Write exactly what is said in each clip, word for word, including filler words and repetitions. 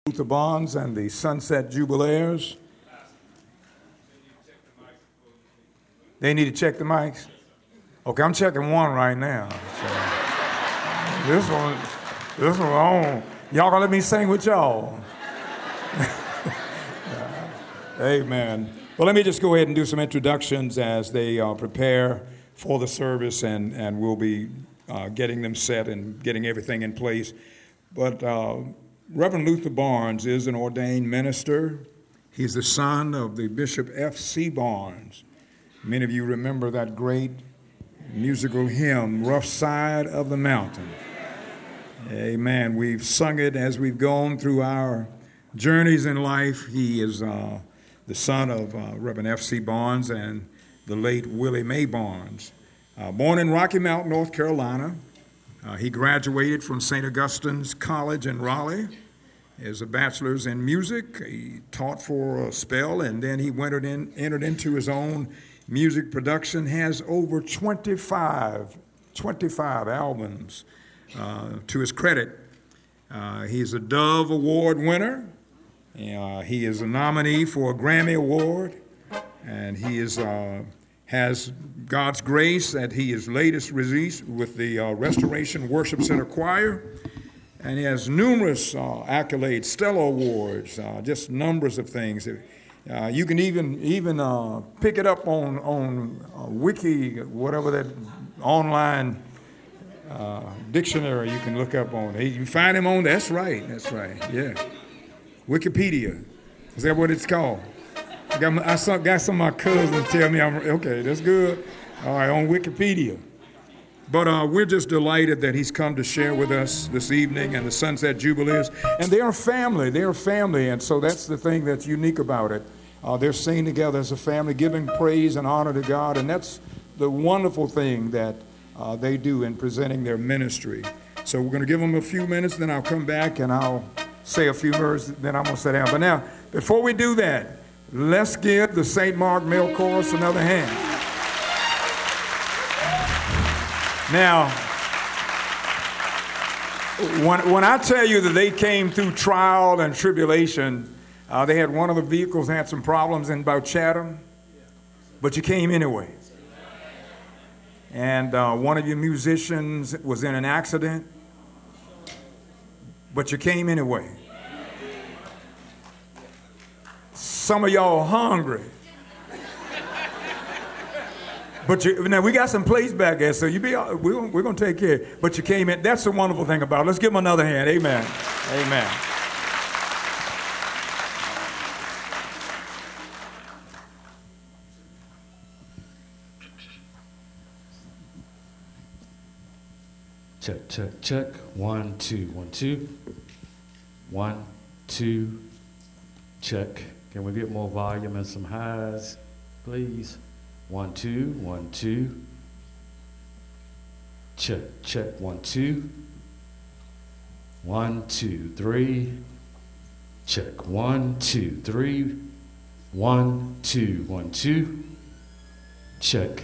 Luther Bonds and the Sunset Jubilaires. They need to check the mics? Okay, I'm checking one right now. So this one, this one on. Y'all gonna let me sing with y'all? Amen. Well, let me just go ahead and do some introductions as they uh, prepare for the service, and, and we'll be uh, getting them set and getting everything in place. But uh, Reverend Luther Barnes is an ordained minister. He's the son of the Bishop F C Barnes. Many of you remember that great musical hymn, Rough Side of the Mountain. Amen. We've sung it as we've gone through our journeys in life. He is uh, the son of uh, Reverend F C Barnes and the late Willie Mae Barnes. Uh, born in Rocky Mount, North Carolina, uh, he graduated from Saint Augustine's College in Raleigh as a bachelor's in music. He taught for a spell, and then he entered, in, entered into his own music production, has over twenty-five, twenty-five albums uh, to his credit. Uh, he's a Dove Award winner. Uh, he is a nominee for a Grammy Award, and he is uh, has God's grace that he is latest released with the uh, Restoration Worship Center Choir, and he has numerous uh, accolades, Stellar Awards, uh, just numbers of things. Uh, you can even even uh, pick it up on on uh, Wiki, whatever that online uh, dictionary you can look up on. You can find him on. That's right. That's right. Yeah. Wikipedia. Is that what it's called? I got, my, I saw, got some of my cousins tell me I'm okay. That's good. All right, on Wikipedia. But uh, we're just delighted that he's come to share with us this evening and the Sunset Jubilees. And they are family. They are family. And so that's the thing that's unique about it. Uh, they're singing together as a family, giving praise and honor to God. And that's the wonderful thing that uh, they do in presenting their ministry. So we're going to give them a few minutes, then I'll come back and I'll say a few words, then I'm going to sit down. But now, before we do that, let's give the Saint Mark Male Chorus another hand. Now, when, when I tell you that they came through trial and tribulation, uh, they had one of the vehicles had some problems in about Chatham, but you came anyway. And uh, one of your musicians was in an accident, but you came anyway. Some of y'all hungry. But you, now we got some plates back there, so you be we're, we're going to take care. But you came in. That's the wonderful thing about it. Let's give them another hand. Amen. Amen. Check, check, check. One, two, one, two. One, two, check. Can we get more volume and some highs, please? One, two, one, two. Check, check, one, two. One, two, three. Check, one, two, three. One, two, one, two. Check.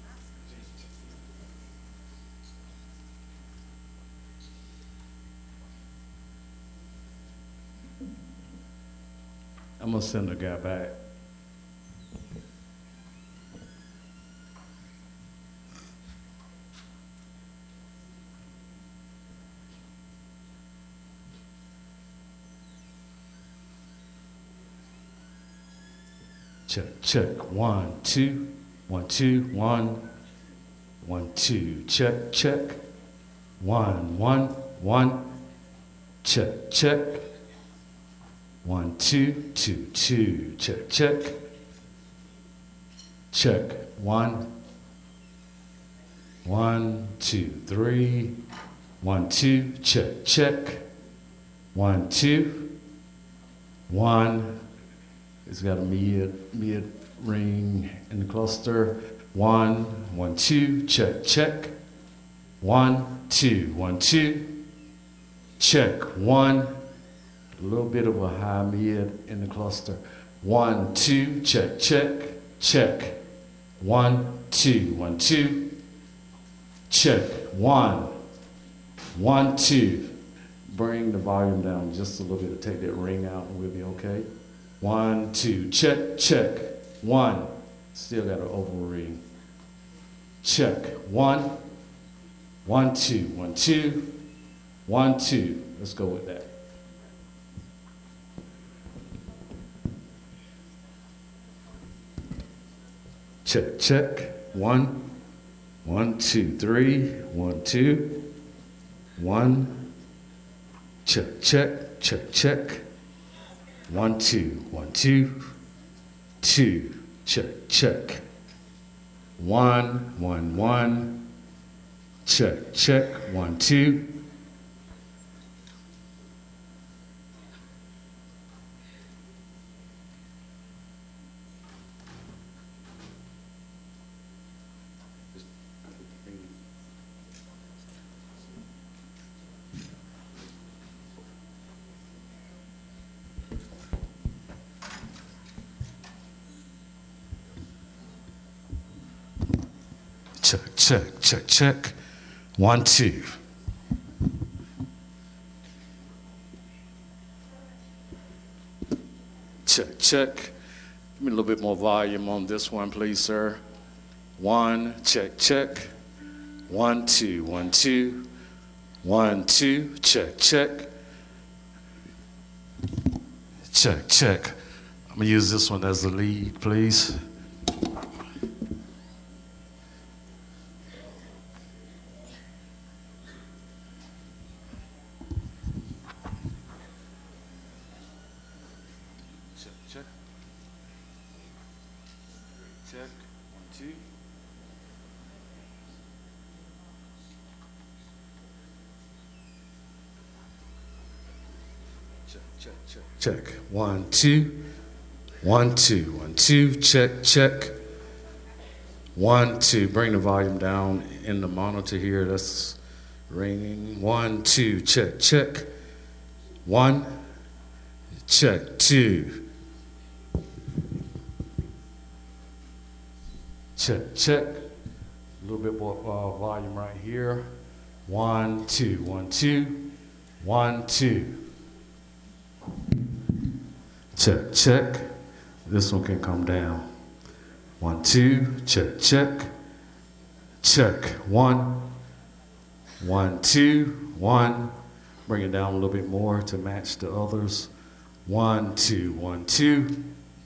I'm gonna send the guy back. Check, check, one, two, one, two, one, one, two, check, check, one, one, one, check, check. One, two, two, two, check, check. Check, one. One, two, three. One, two, check, check. One, two. One. It's got a mid, mid ring in the cluster. One, one, two, check, check. One, two, one, two. Check, one. A little bit of a high mid in the cluster. One, two, check, check, check. One, two, one, two. Check, one, one, two. bring the volume down just a little bit. Take that ring out and we'll be okay. One, two, check, check. One. Still got an oval ring. Check. One. One, two. One, two. One, two. Let's go with that. Check, check. One. One, two, three. One, two. One. Check, check. Check, check. One, two. One, two. Two. Check, check. One, one, one. Check, check. One, two. Check, check, check, check. One, two. Check, check. Give me a little bit more volume on this one, please, sir. One, check, check. One, two, one, two. One, two, check, check. Check, check. I'm going to use this one as the lead, please. Check. Check. One, two. Check, check, check. Check. One, two. One, two. One, two. Check, check. One, two. Bring the volume down in the monitor here. That's ringing. One, two. Check, check. One. Check. Two. Check, check. A little bit more uh, volume right here. One, two, one, two, one, two. Check, check. This one can come down. One, two, check, check. Check. One, one, two, one. Bring it down a little bit more to match the others. One, two, one, two.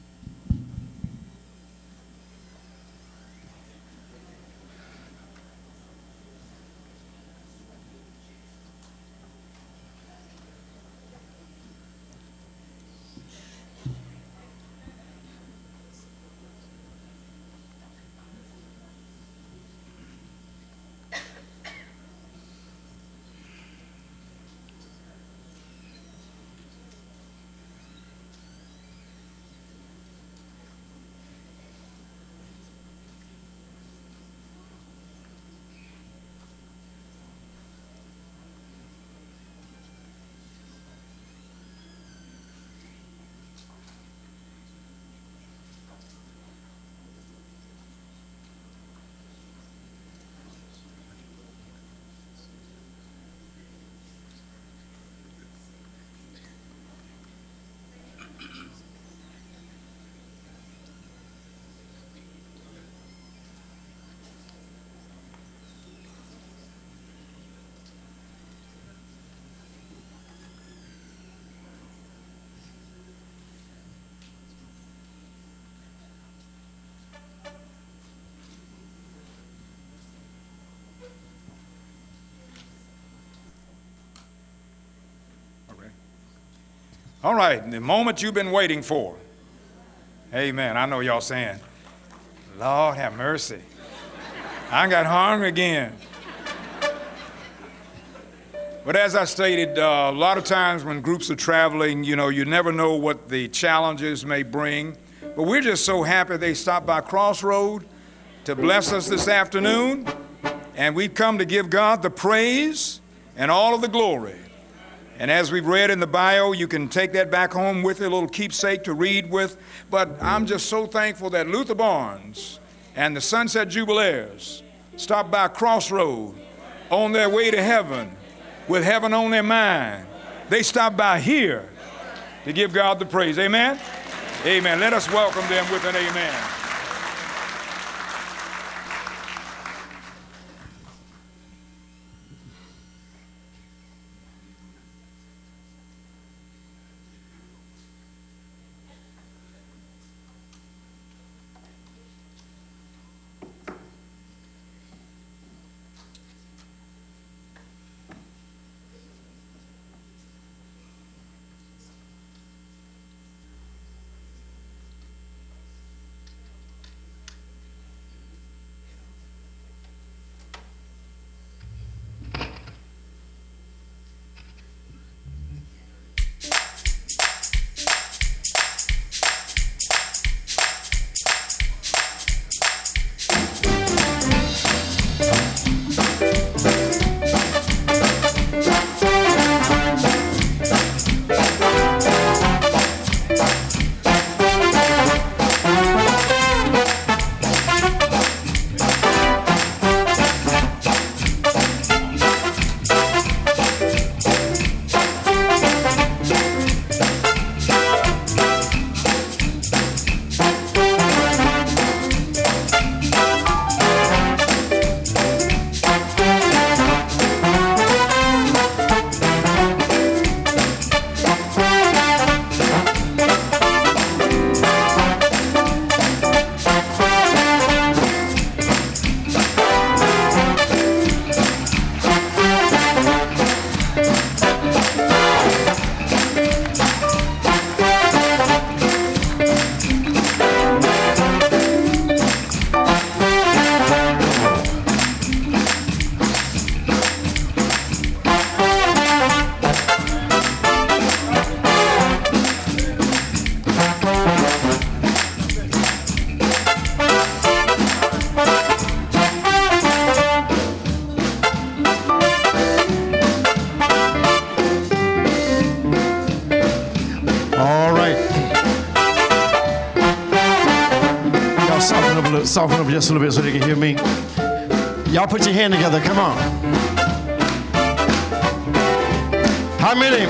All right, the moment you've been waiting for. Amen. I know y'all saying, Lord have mercy. I got hungry again. But as I stated, uh, a lot of times when groups are traveling, you know, you never know what the challenges may bring. But we're just so happy they stopped by Crossroad to bless us this afternoon. And we've come to give God the praise and all of the glory. And as we've read in the bio, you can take that back home with you, a little keepsake to read with. But I'm just so thankful that Luther Barnes and the Sunset Jubileers stopped by Crossroad on their way to heaven with heaven on their mind. they stopped by here to give God the praise. Amen? Amen. Let us welcome them with an amen. Soften up just a little bit so they can hear me. Y'all put your hand together. Come on. How many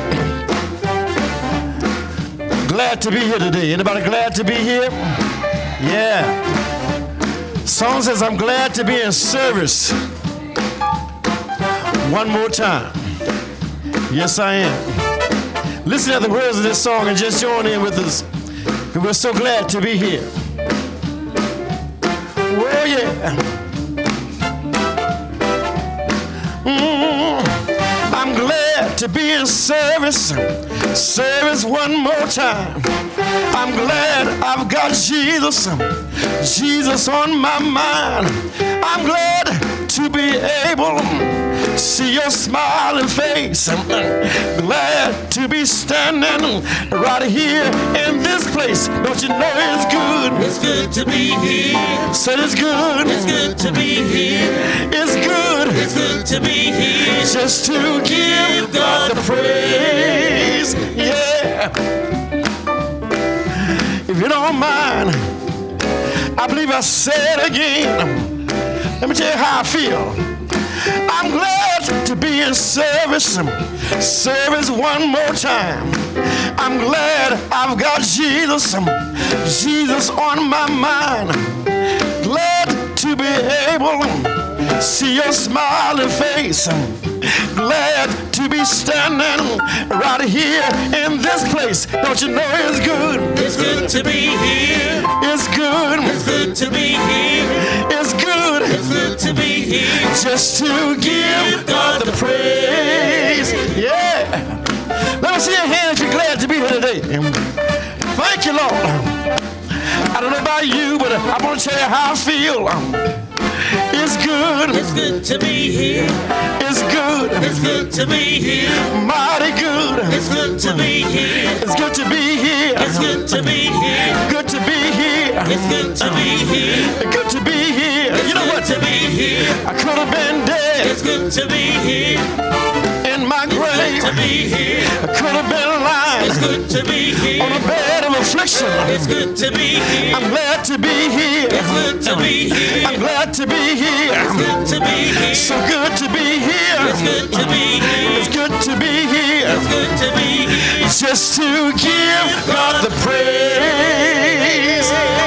glad to be here today? Anybody glad to be here? Yeah. Song says, I'm glad to be in service. One more time. Yes, I am. Listen to the words of this song and just join in with us. We're so glad to be here. Oh, yeah. Mm, I'm glad to be in service. Service one more time. I'm glad I've got Jesus. Jesus on my mind. I'm glad to be able to see your smiling face. I'm glad to be standing right here in this place. Don't you know it's good? It's good to be here. Said it's good. It's good to be here. It's good. It's good to be here. Just to give God the praise. Yeah. If you don't mind, I believe I said again. Let me tell you how I feel. I'm glad to be in service. Service one more time. I'm glad I've got Jesus. Jesus on my mind. Glad to be able to see your smiling face. Glad to be standing right here in this place. Don't you know it's good? It's good to be here. It's good. It's good to be here. It's good. It's good to be here. Just to give God the praise. Yeah. Let me see your hand if you're glad to be here today. Thank you, Lord. I don't know about you, but I want to tell you how I feel. It's good. It's good to be here. It's good. It's good to be here. Mighty good. It's good to be here. It's good to be here. It's good to be here. Good to be here. It's good to be here. Good to be here. It's You know good what? to be here. I could have been dead It's good to be here. and in my grave. to be here. I could have been lying It's good to be here. on a bed of affliction. It's good to be here. I'm glad to be here. It's good to be here. I'm glad to be here. It's good to be here. So good to be here. It's good to be here. It's good to be here. It's good to be here. Just to give God the praise.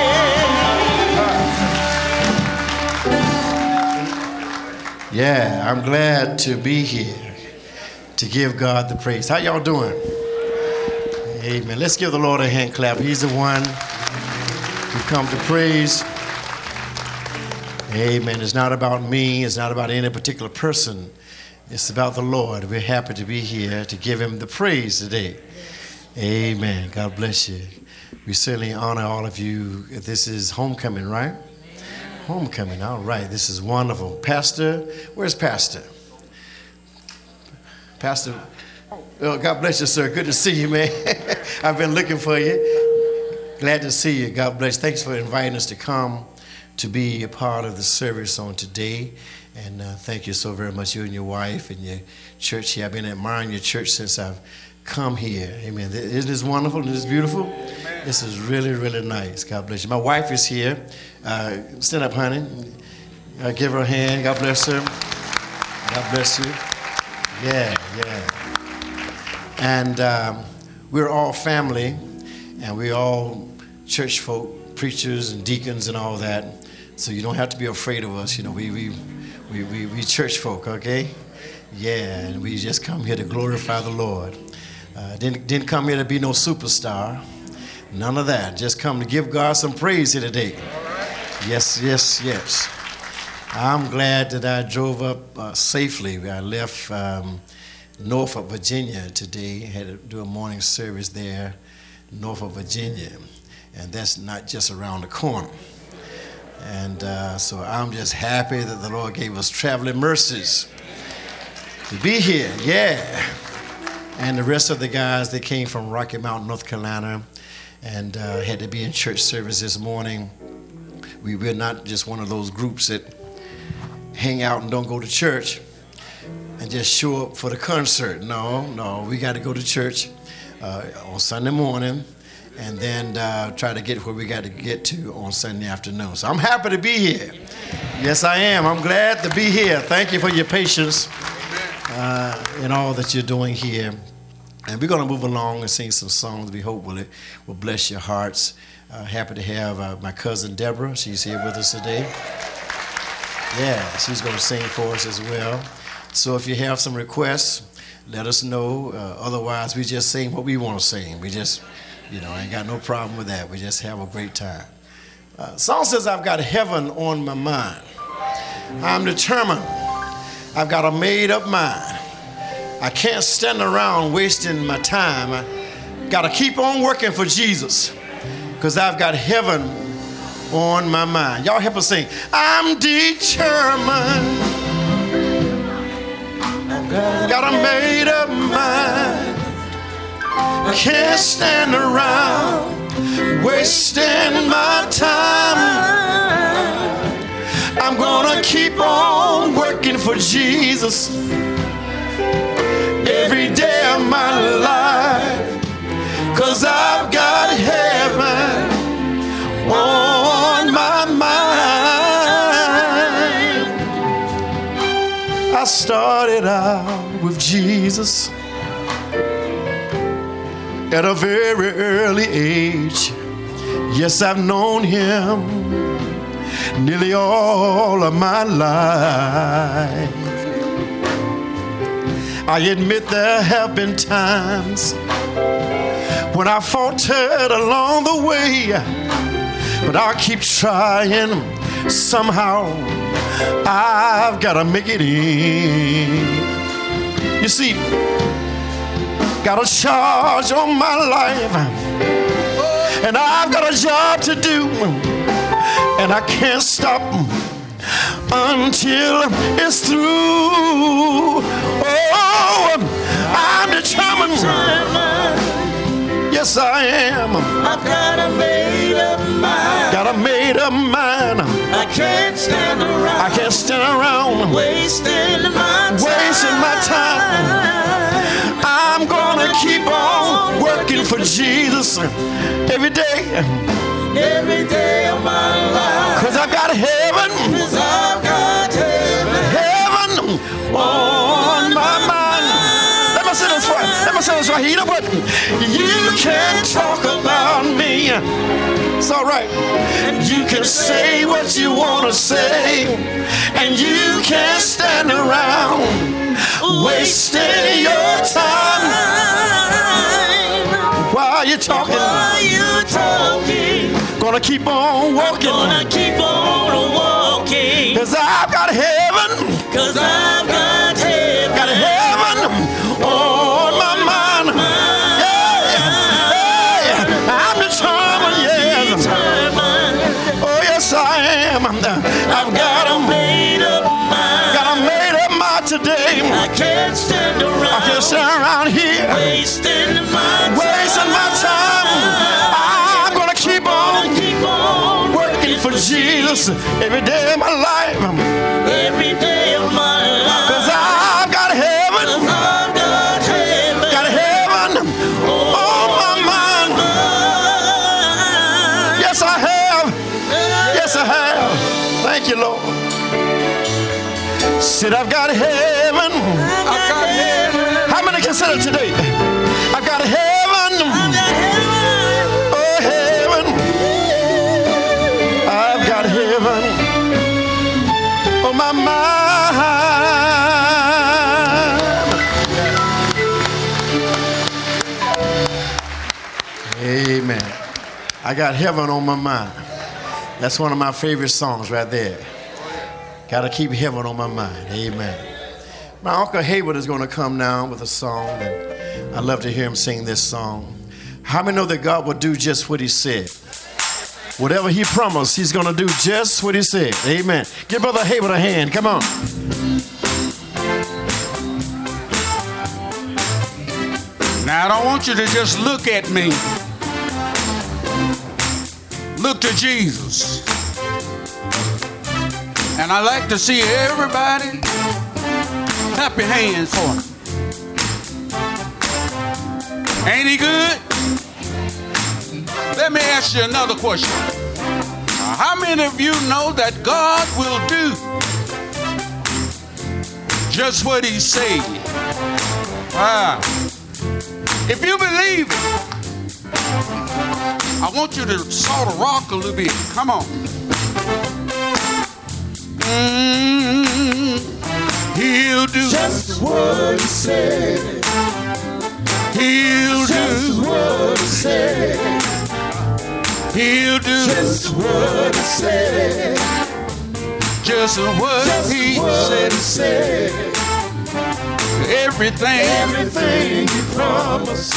Yeah, I'm glad to be here to give God the praise. How y'all doing? Amen. Let's give the Lord a hand clap. He's the one who come to praise. Amen. It's not about me. It's not about any particular person. It's about the Lord. We're happy to be here to give him the praise today. Amen. God bless you. We certainly honor all of you. This is homecoming, right? Homecoming. All right. This is wonderful. Pastor, where's Pastor? Pastor, oh, God bless you, sir. Good to see you, man. I've been looking for you. Glad to see you. God bless. Thanks for inviting us to come to be a part of the service on today. And uh, thank you so very much, you and your wife and your church here. I've been admiring your church since I've come here. Amen. Isn't this wonderful? Isn't this beautiful? Amen. This is really, really nice. God bless you. My wife is here. Uh, stand up, honey. Uh, give her a hand. God bless her. God bless you. Yeah, yeah. And um, we're all family, and we're all church folk, preachers and deacons and all that. So you don't have to be afraid of us. You know, we we we we, we church folk, okay? Yeah, and we just come here to glorify the Lord. Uh, didn't didn't come here to be no superstar. None of that. Just come to give God some praise here today. Yes, yes, yes. I'm glad that I drove up uh, safely. I left um, Norfolk, Virginia today. Had to do a morning service there, Norfolk, Virginia. And that's not just around the corner. And uh, so I'm just happy that the Lord gave us traveling mercies to be here. Yeah. And the rest of the guys, they came from Rocky Mount, North Carolina, and uh, had to be in church service this morning. We, we're not just one of those groups that hang out and don't go to church and just show up for the concert. No, no, we got to go to church uh, on Sunday morning and then uh, try to get where we got to get to on Sunday afternoon. So I'm happy to be here. Yes, I am. I'm glad to be here. Thank you for your patience uh, in all that you're doing here. And we're going to move along and sing some songs we hope will, will bless your hearts. Uh, happy to have uh, my cousin Deborah. She's here with us today. Yeah, she's going to sing for us as well. So if you have some requests, let us know. Uh, otherwise, we just sing what we want to sing. We just, you know, I ain't got no problem with that. We just have a great time. Uh, song says, I've got heaven on my mind. I'm determined. I've got a made-up mind. I can't stand around wasting my time. I got to keep on working for Jesus because I've got heaven on my mind. Y'all help us sing. I'm determined. Got a made up mind. Can't stand around wasting my time. I'm gonna keep on working for Jesus every day of my life, 'cause I've got heaven on my mind. I started out with Jesus at a very early age. Yes, I've known him nearly all of my life. I admit there have been times when I faltered along the way, but I'll keep trying. Somehow I've got to make it in. You see, got a charge on my life, and I've got a job to do, and I can't stop until it's through. Oh, I'm determined. yes I am. I've got a made up mind. Got a made up mind. I can't stand around. I can't stand around wasting my time. wasting my time. I'm gonna keep on working for Jesus every day. Every day of my life. Cause I've got heaven. Cause I've got heaven. Heaven on my mind. Let me say this right. Let me say this right here. You know what? You can't talk about me. It's all right. You can say what you want to say, and you can't stand around wasting your time while you're talking. While you're talking. Gonna keep on walking. Gonna keep on walking. Cause I've got heaven. Cause I've got heaven. Got heaven on my mind. Yeah. Hey, I'm determined, yes. Determined. Oh, yes, I am. I've got a made up mind. Got a made up mind today. I can't stand around. I can't stand around here wasting my time. wasting my time. I'm gonna keep on, keep on working for Jesus every day of my life. Every day of my life. Cause I've got heaven. Cause I've got heaven. Got heaven on my mind. Yes, I have. Yes, I have. Thank you, Lord. Said I've got heaven. I've got heaven. How many can say that today? I've got heaven. I've got heaven. Oh, heaven. I've got heaven on my mind. Amen. I got heaven on my mind. That's one of my favorite songs right there. Got to keep heaven on my mind. Amen. My Uncle Hayward is going to come now with a song, and I'd love to hear him sing this song. How many know that God will do just what he said? Whatever he promised, he's going to do just what he said. Amen. Give Brother Hayward a hand. Come on. Now, I don't want you to just look at me. Look to Jesus. And I like to see everybody clap your hands for him. Ain't he good? Let me ask you another question. How many of you know that God will do just what he said? Ah. If you believe it, I want you to sort of rock a little bit. Come on. Mm, he'll do Just what he said. He'll Just do what he said. He'll do Just what he said. just what Just he what said. he said. Everything, Everything he promised.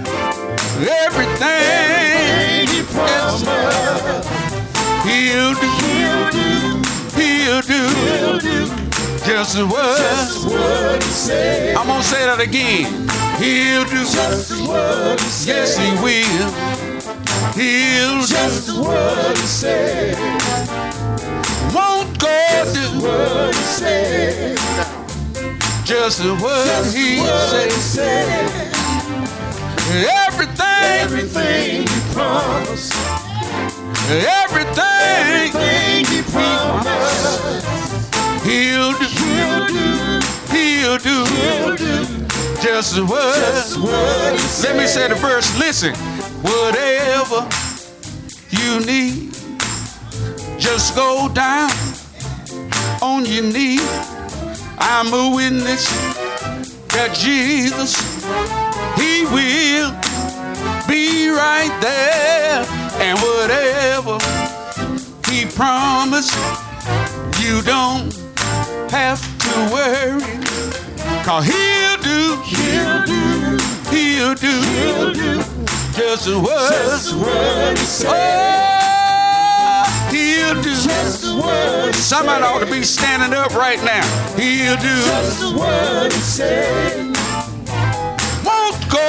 everything He promised. he'll do, He'll do. he'll do He'll do. just what. Just what he said. I'm gonna say that again. He'll do Just what he said. yes, he will. He'll Just do what he said. won't God do What he said. just what Just he what said. he said. Everything, Everything he promised. everything Everything he promised. he'll do, He'll do. he'll do He'll do. just what. Just what he said. Let me say the verse. Listen, whatever you need, just go down on your knee. I'm a witness that Jesus, he will be right there. And whatever he promised, you don't have to worry. Cause he'll do, He'll do. he'll do, He'll do. just what. Just what he said. Oh, he'll do. Just what he Somebody ought to be standing up right now. He'll do. Just what he said. Won't God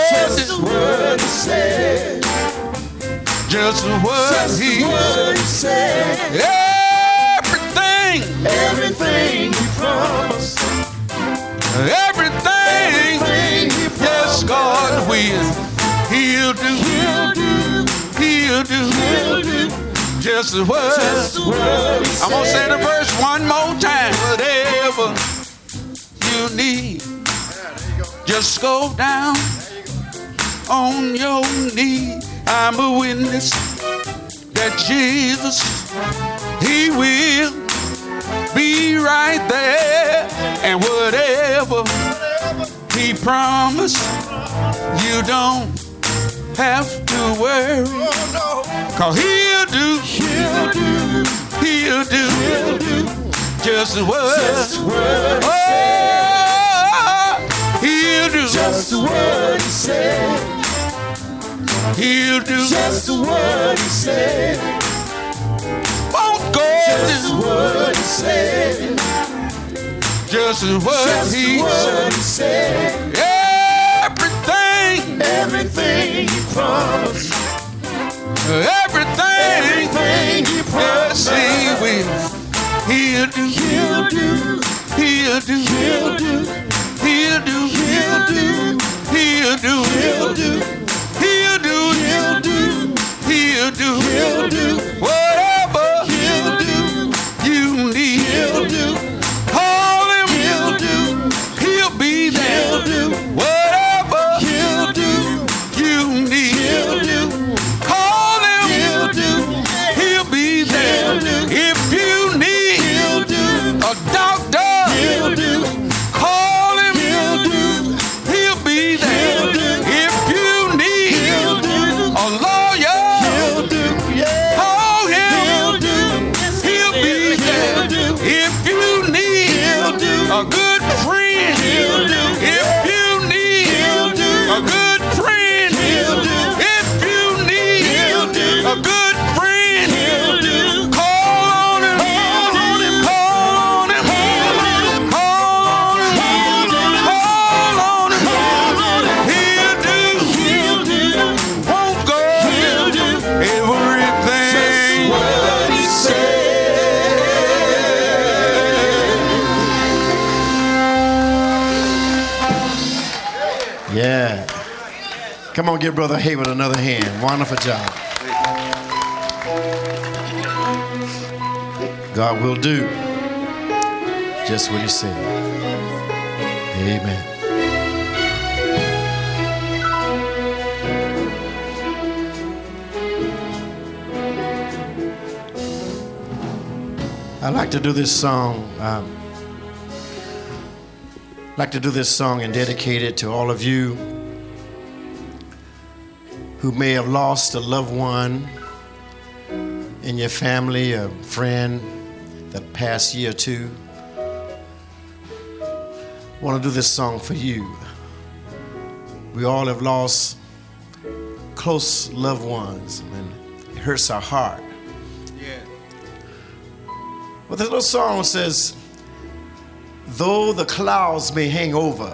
Just what he said. Just what he said. Everything. Everything he promised. Everything. Yes, God will. He'll do. He'll do. He'll do. Just what. I'm gonna say the verse one more time. Whatever you need, just go down on your knee. I'm a witness that Jesus, he will be right there. And whatever he promised, you don't have to worry. Cause he'll do, he'll do, he'll do, he'll do just what, just what oh, he'll do, just what he said. He'll do, just what he said. Won't go just do what he said. Just what, just he, what he said. Everything, everything he promised. Everything, everything he promised, yes, he will. He'll do, he'll do, he'll do, he'll do, he'll do, he'll do, he'll do, he'll do, he'll do, he'll do, he'll do, he'll do, whatever he'll do, you need, he'll do. Call him, he'll do, he'll be there, he'll do, whatever he'll do, you need, he'll do. If you need a doctor, he'll do. Call him, he'll do. He'll be there. If you need a lawyer, he'll do. Call him, he'll do. He'll be there. If you need a good friend, he'll do. If you need a good friend, he'll do. If you need a good friend, he'll do. Yeah. Come on, give Brother Hayward another hand. Wonderful job. God will do just what he said. Amen. I like to do this song. Um, I'd like to do this song and dedicate it to all of you who may have lost a loved one in your family, a friend that past year or two. I want to do this song for you. We all have lost close loved ones, and it hurts our heart. Yeah. Well, this little song says, though the clouds may hang over,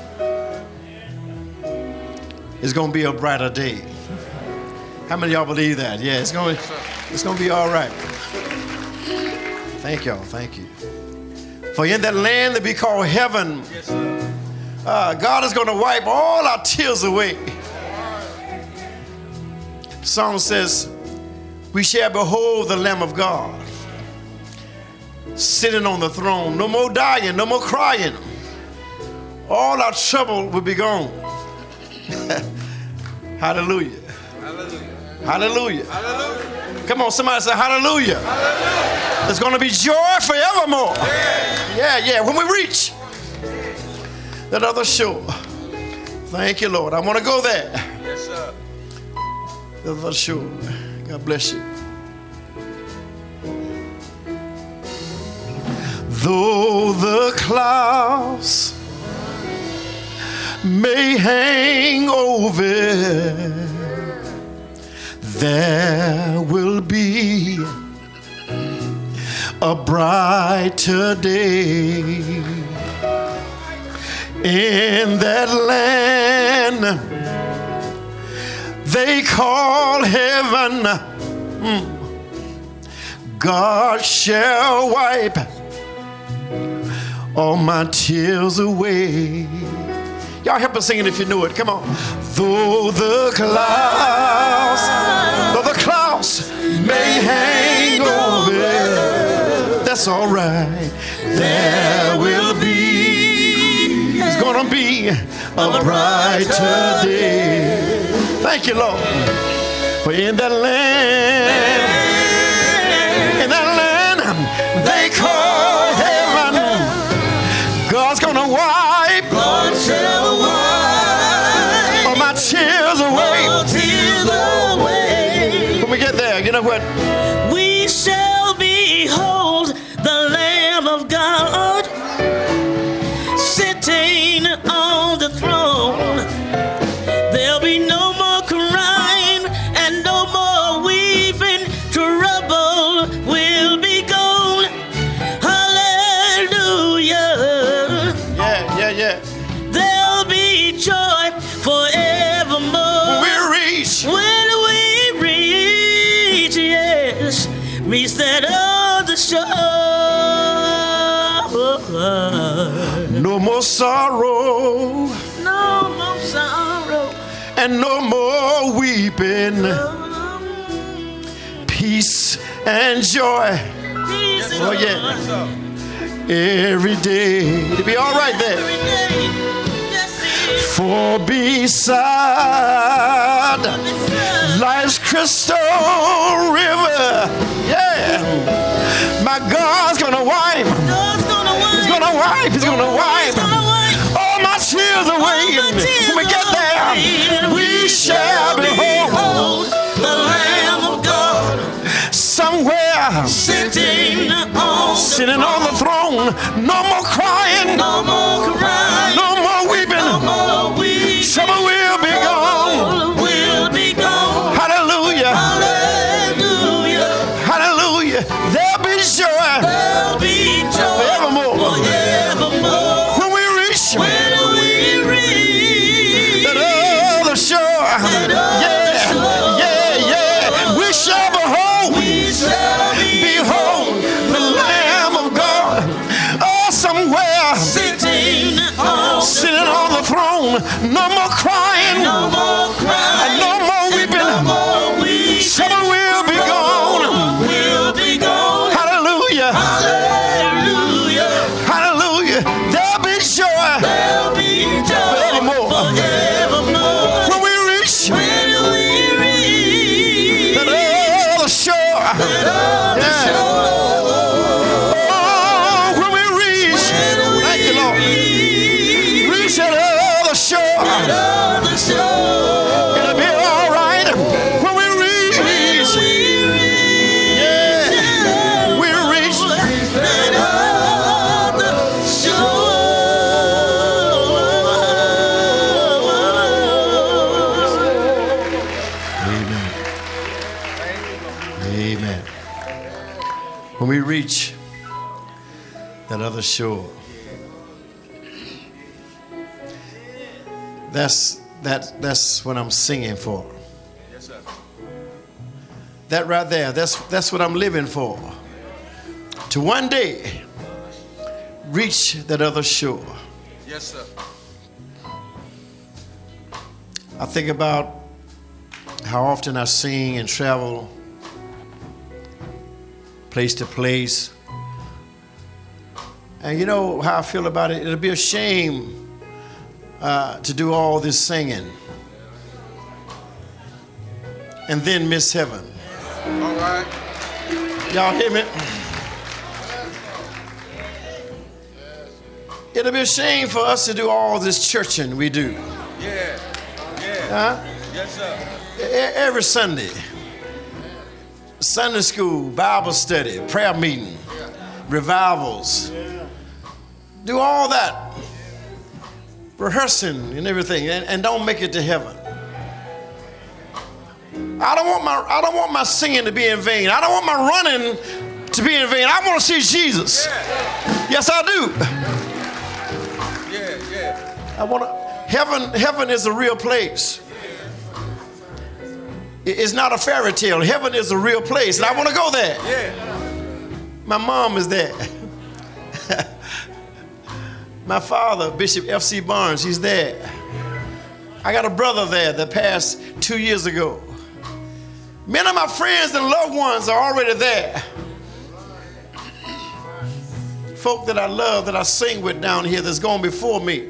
it's going to be a brighter day. How many of y'all believe that? Yeah, it's going to, it's going to be all right. Thank y'all. Thank you. For in that land that we call heaven, uh, God is going to wipe all our tears away. The song says, we shall behold the Lamb of God sitting on the throne. No more dying, no more crying. All our trouble will be gone. Hallelujah. Hallelujah. Hallelujah. Hallelujah. Come on, somebody say hallelujah. Hallelujah. There's going to be joy forevermore. Yeah. yeah, yeah. When we reach that other shore. Thank you, Lord. I want to go there. Yes, sir. The other shore. God bless you. Though the clouds may hang over, there will be a brighter day in that land they call heaven, mm, God shall wipe all my tears away. Y'all help us sing it if you know it. Come on. Though the clouds, though the clouds may hang over, that's all right. There will be, it's gonna be a brighter day. Thank you, Lord. For in that land, in that land they call heaven, God's gonna wipe, God shall wipe all my tears away. All tears away. When we get there, you know what? We shall behold the Lamb of God sitting on the throne. There'll be no more crying and no more weeping. Trouble will be gone. Hallelujah. Yeah, yeah, yeah. There'll be joy forevermore. When we reach, When we reach, yes, reach that other shore. no more sorrow No more sorrow. and no more weeping. Peace and joy. Peace and Oh, joy. yeah. Every day. It'll be all right there. Every day. Yes, it is. For beside life's crystal river, yeah, my God's gonna wipe, God's gonna wipe. He's gonna wipe, He's gonna wipe He's gonna wipe. all my tears away. All my tears When we get there, away. we shall behold the Lamb of God somewhere sitting on sitting on the throne. No more crying, no more crying, no more weeping. no more weeping. Summer will be gone. All will be gone. Hallelujah, Hallelujah. hallelujah. There'll be joy There'll be joy forevermore. forevermore. When we reach When we reach that other shore, yeah, yeah, yeah, we shall behold, we shall behold the Lamb of God. Oh, somewhere sitting on sitting on the throne. No more crying, no more crying, no more weeping. no more weeping. Summer will be gone. Will be gone. Hallelujah, Hallelujah. hallelujah. There'll be joy There'll be joy forevermore. forevermore. When we reach When we reach that other shore. the Yeah. shore. Oh, when we reach, thank you, Lord. Reach that other shore. The shore. It'll be all right when we reach. Yeah, we reach. That other shore. Amen. Amen. When we reach that other shore, that's that that's what I'm singing for. Yes, sir. That right there, that's that's what I'm living for. To one day reach that other shore. Yes, sir. I think about how often I sing and travel place to place. And you know how I feel about it? It'll be a shame uh, to do all this singing and then miss heaven. All right. Y'all hear me? It'll be a shame for us to do all this churching we do. Yeah. Yeah. Huh? Yes, sir. E- Every Sunday. Sunday school, Bible study, prayer meeting, revivals. Do all that. Rehearsing and everything, and, and don't make it to heaven. I don't want my I don't want my singing to be in vain. I don't want my running to be in vain. I want to see Jesus. Yes, I do. Yeah, yeah. I want to. Heaven, heaven is a real place. It's not a fairy tale. Heaven is a real place, and I want to go there. Yeah. My mom is there. My father, Bishop F C Barnes, he's there. I got a brother there that passed two years ago. Many of my friends and loved ones are already there. Folk that I love, that I sing with down here, that's gone before me.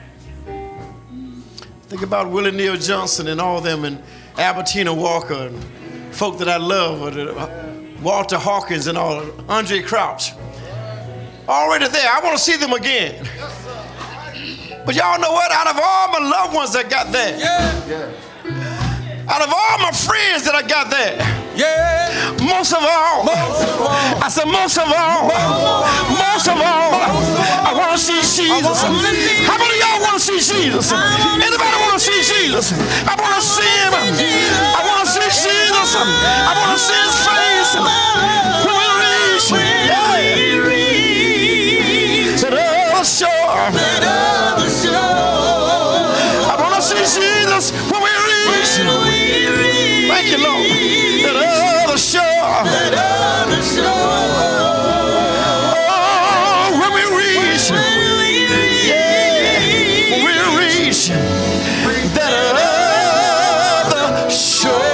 Think about Willie Neal Johnson and all them, and Albertina Walker, and folk that I love, Walter Hawkins and all, Andre Crouch. Already there. I want to see them again. But y'all know what? Out of all my loved ones that got there, Yeah. out of all my friends that I got there, Yeah. most of all, Most of all. I said most of all, most of all, I want to see Jesus. How many of y'all want to see Jesus? Anybody want to see Jesus? I want to see him. I want to see Jesus. I want to see his face. When we reach to the other shore, I want to see Jesus when we reach. Thank you, Lord. To the other shore. Oh, when we reach, yeah, when we reach that other shore.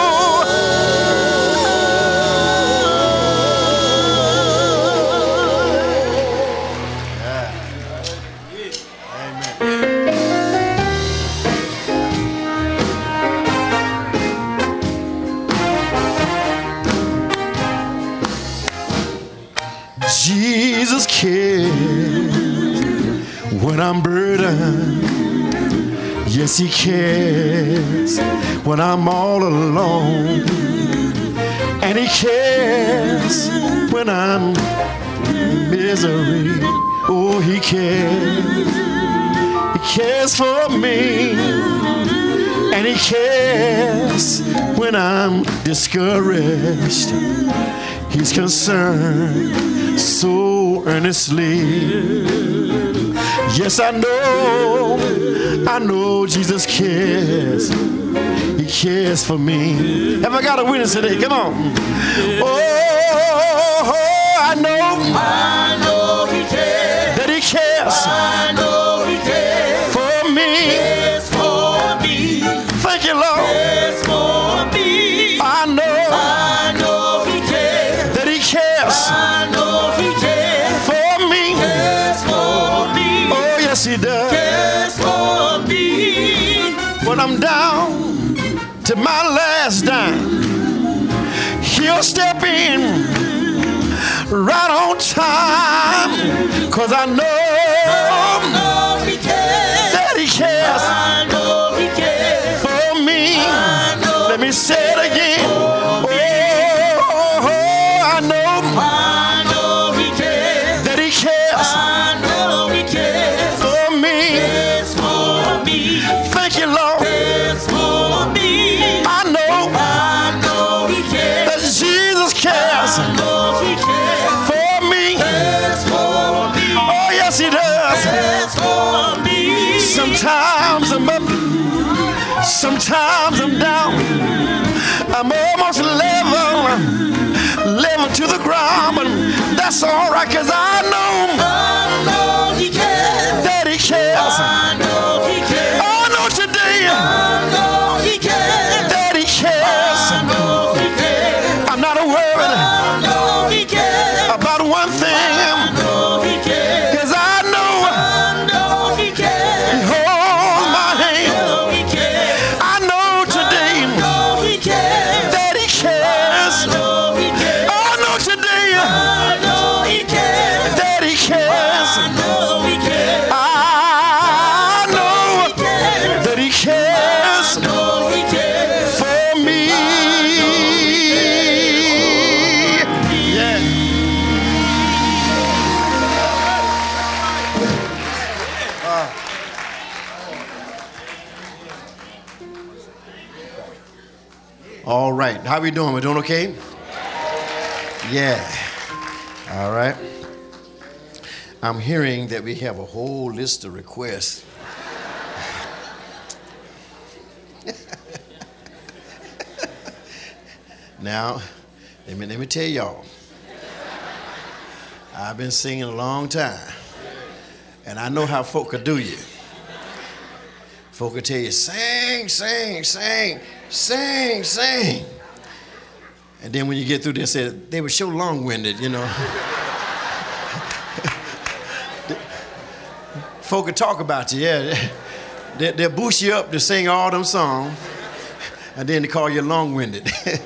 Jesus cares when I'm burdened. Yes, he cares when I'm all alone. And he cares when I'm in misery. Oh, he cares. He cares for me. And he cares when I'm discouraged. He's concerned so earnestly. Yes, I know, I know Jesus cares. He cares for me. Have I got a witness today? Come on. Oh, I know, I know he cares. that he cares I know he cares. for me. Cares for me. Thank you, Lord. Cares for me. I know I know he cares. that he cares I know he cares. for me. Cares for me. Oh, yes, he does. Cares for me. When I'm down to my last dime, he'll step in right on time. Cause I know I know he cares. that he cares I know he cares. for me. I know. Let me say it again. Oh, I know I know he cares. that he cares I know he cares. for me. Cares for me. Thank you, Lord. Cares for me. I know I know he cares. that Jesus cares I know he cares. for me. Cares for me. Oh, yes, he does. Cares for me. Sometimes I'm up, sometimes I'm down. I'm almost level, level to the ground, but that's all right, cause I know I know he cares. that he cares. I know he cares. I know today I know he cares. that he cares. I know he cares. I'm not worried I know he cares. about one I thing, know he cares. cause I know I know he he cares. holds my I hand. know he cares. I know today I know he cares. that he cares. I know he cares. I know today I know he cares. that he cares. I know he cares. I know that he cares I know he cares. for me. Yeah. All right. How we doing? We doing okay? Yeah. All right. I'm hearing that we have a whole list of requests. Now, let me, let me tell y'all, I've been singing a long time, and I know how folk could do you. Folk could tell you, sing, sing, sing, sing, sing. And then when you get through, they said, they were so long-winded, you know. Folk could talk about you, yeah. They, they'll boost you up to sing all them songs, and then they call you long-winded.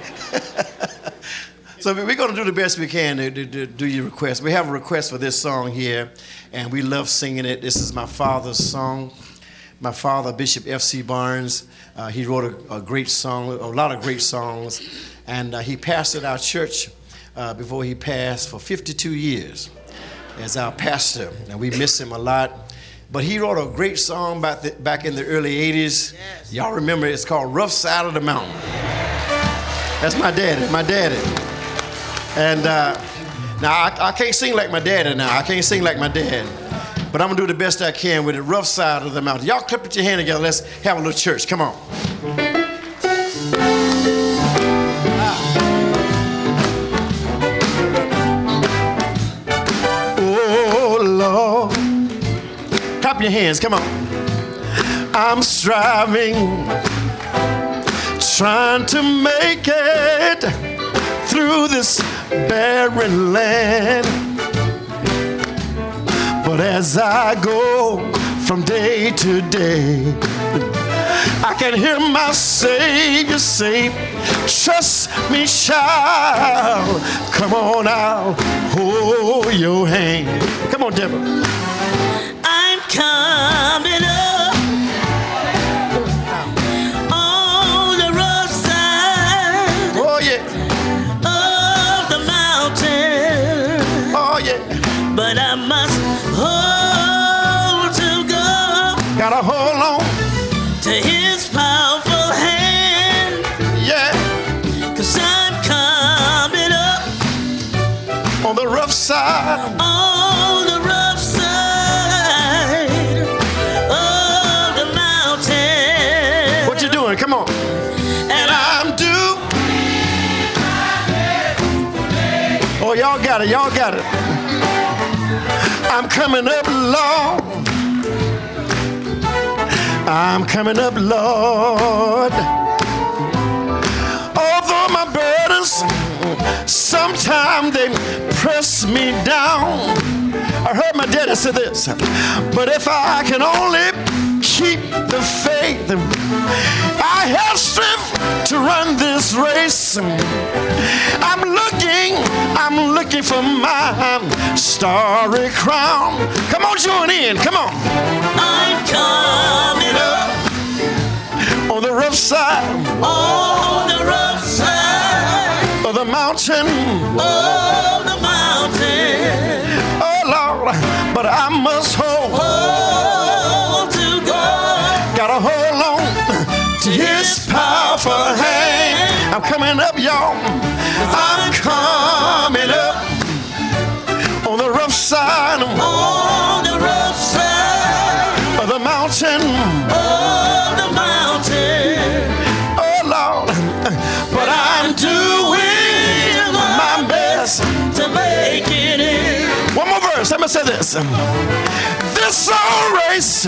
So we're going to do the best we can to, to, to do your request. We have a request for this song here, and we love singing it. This is my father's song. My father, Bishop F C Barnes, uh, he wrote a, a great song, a lot of great songs, and uh, he pastored our church uh, before he passed for fifty-two years as our pastor, and we miss him a lot. But he wrote a great song back, the, back in the early eighties. Yes. Y'all remember, it's called Rough Side of the Mountain. That's my daddy, my daddy. And uh, now, I, I can't sing like my daddy now. I can't sing like my dad. But I'm going to do the best I can with the rough side of the mountain. Y'all clap your hand together. Let's have a little church. Come on. Oh, Lord. Clap your hands. Come on. I'm striving, trying to make it through this barren land. But as I go from day to day, I can hear my Savior say, trust me, child. Come on, I'll hold your hand. Come on, Deborah. I'm coming up on the rough side. Oh, yeah. Of the mountain. Oh, yeah. But I must hold to God. Gotta hold on to His powerful hand. Yeah. 'Cause I'm coming up on the rough side. On the rough side of the mountain. What you doing? Come on. And I'm due. Oh, y'all got it. Y'all got it. I'm coming up, Lord. I'm coming up, Lord. Although my burdens, sometimes they press me down. I heard my daddy say this, but if I can only keep the faith, I have strength to run this race. I'm looking, I'm looking for my starry crown. Come on, join in, come on. I'm coming up on the rough side, on the rough side of the mountain, of the mountain. Oh Lord, but I must hold, hold to God. Gotta hold on to His powerful hand. I'm coming up, y'all. I'm coming up on the rough side, on the rough side of the mountain, of the mountain. Oh Lord, but I'm doing my best to make it in. One more verse. Let me say this. This old race,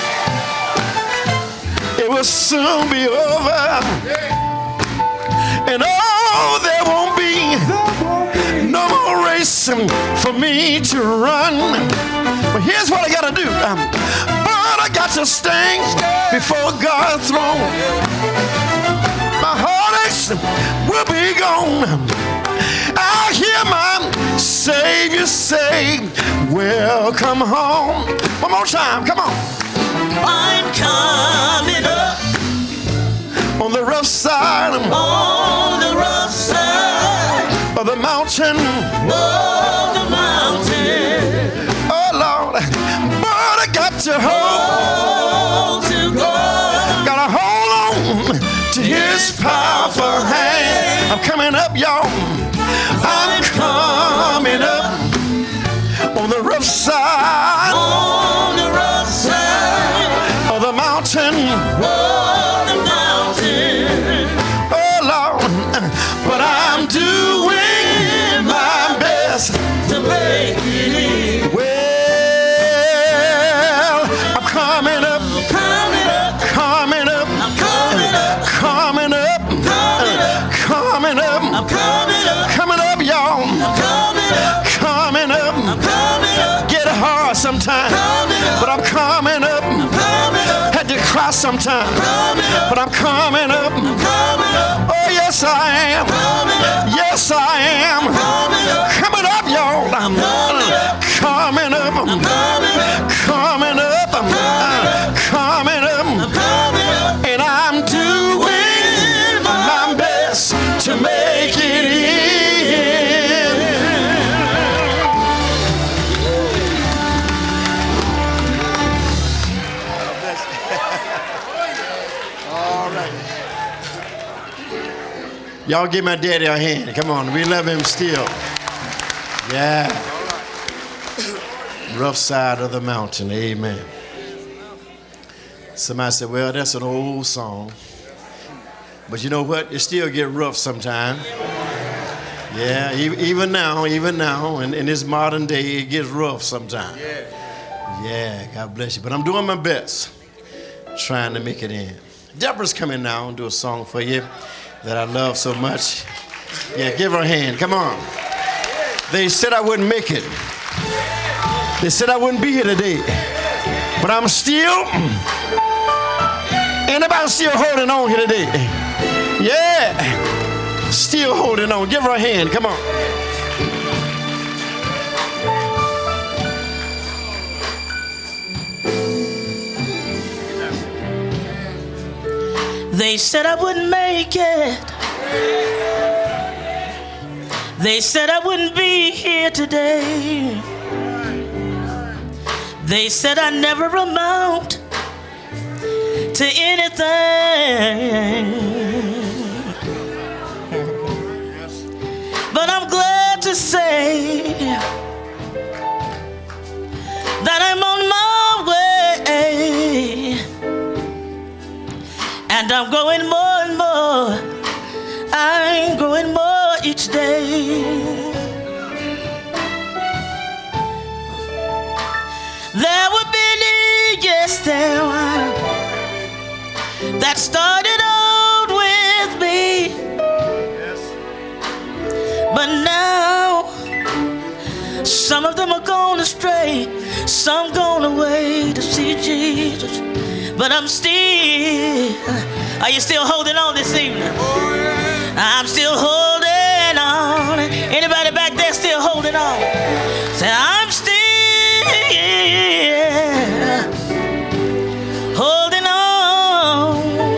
it will soon be over. And oh, there won't be no more race for me to run. But here's what I gotta do. But I got to stand before God's throne. My heartaches will be gone. I'll hear my Savior say, welcome home. One more time, come on. I'm coming up on the rough side, on the rough side of the mountain, of the mountain. Oh Lord, but I got to hold, hold to God. Gotta hold on to His powerful hand. I'm coming up, y'all. I'm coming up on the rough side, on the rough side of the mountain, of the mountain. Oh Lord, but I doing my best to make it in. Well, I'm coming up, Coming up, coming up, I'm coming up, coming up, coming up, coming up, I'm coming up, coming up, y'all, I'm coming up, coming up. I'm coming up, Get hard sometimes, coming up, but I'm coming up. coming up, Had to cry sometimes, coming up, but I'm coming up. coming up, Oh, yes, I am. coming up, Yes, I am. coming up, Coming up, y'all. I'm coming up, coming up. coming up, Coming up. Coming up. coming up, And I'm doing my best to make it in. All right. Y'all give my daddy a hand. Come on, we love him still. Yeah. Rough side of the mountain, amen. Somebody said, well, that's an old song. But you know what? It still get rough sometimes. Yeah, e- even now, even now, in, in this modern day, it gets rough sometimes. Yeah, God bless you. But I'm doing my best, trying to make it in. Deborah's coming now and do a song for you that I love so much. Yeah, give her a hand. Come on. They said I wouldn't make it. They said I wouldn't be here today. But I'm still, anybody still holding on here today? Yeah, still holding on. Give her a hand. Come on. They said I wouldn't make it. They said I wouldn't be here today. They said I never amount to anything. But I'm glad to say that I'm on my way. And I'm growing more and more. I'm growing more each day. There were many, yes, there were, that started out with me. But now, some of them are gone astray, some gone away to see Jesus. But I'm still, are you still holding on this evening? I'm still holding on. Anybody back there still holding on? Say, I'm still holding on.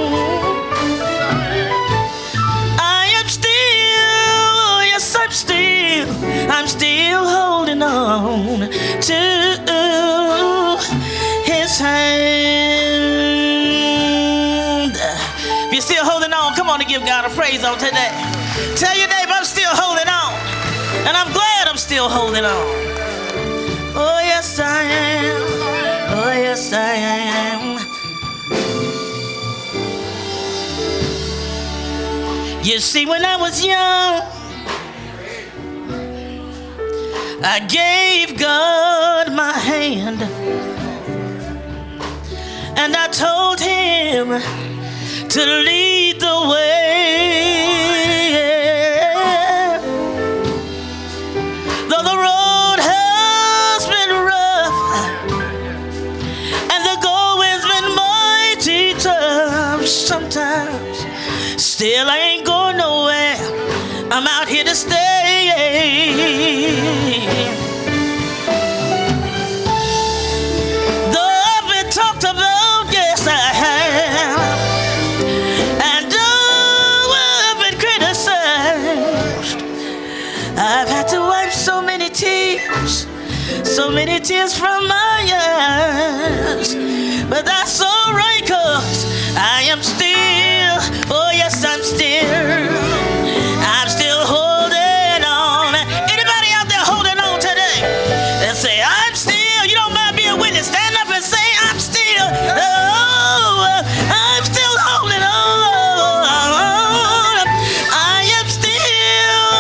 I am still, yes, I'm still, I'm still holding on to his hand. If you're still holding on, come on and give God a praise on today. Tell your neighbor, I'm still holding on. And I'm glad I'm still holding on. Oh, yes, I am. Oh, yes, I am. You see, when I was young, I gave God my hand. And I told him to lead the way. Though the road has been rough and the going's been mighty tough sometimes, still I ain't going nowhere. I'm out here to stay. Though I've been talked about, yes I have, and though I've been criticized, I've had to wipe so many tears, so many tears from my eyes. But that's alright, 'cause I am still, oh yes, I'm still, I'm still holding on. Anybody out there holding on today? And say, I'm still, you don't mind being a witness, stand up and say, I'm still, oh, I'm still holding on. I am still,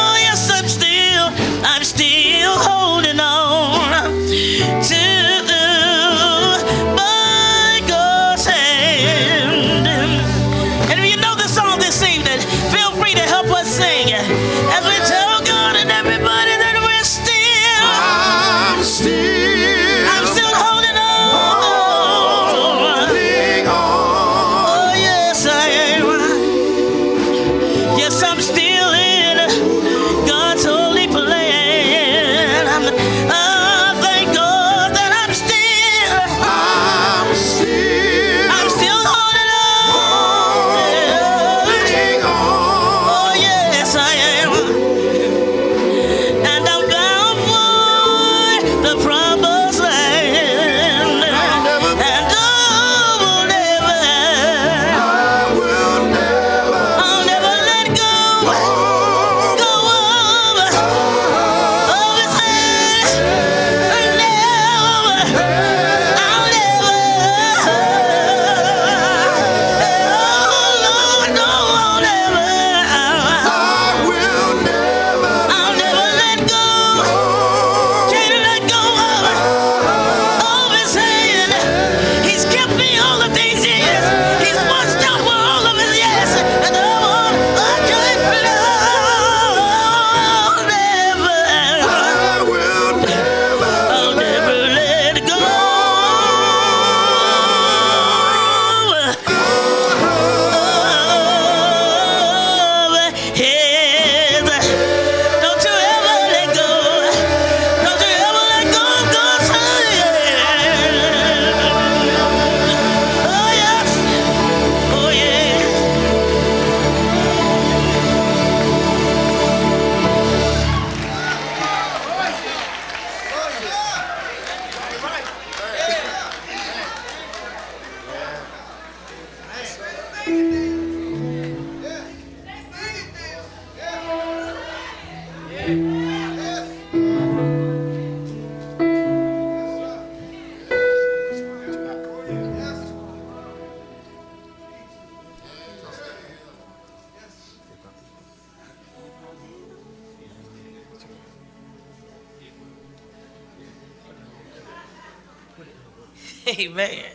Amen.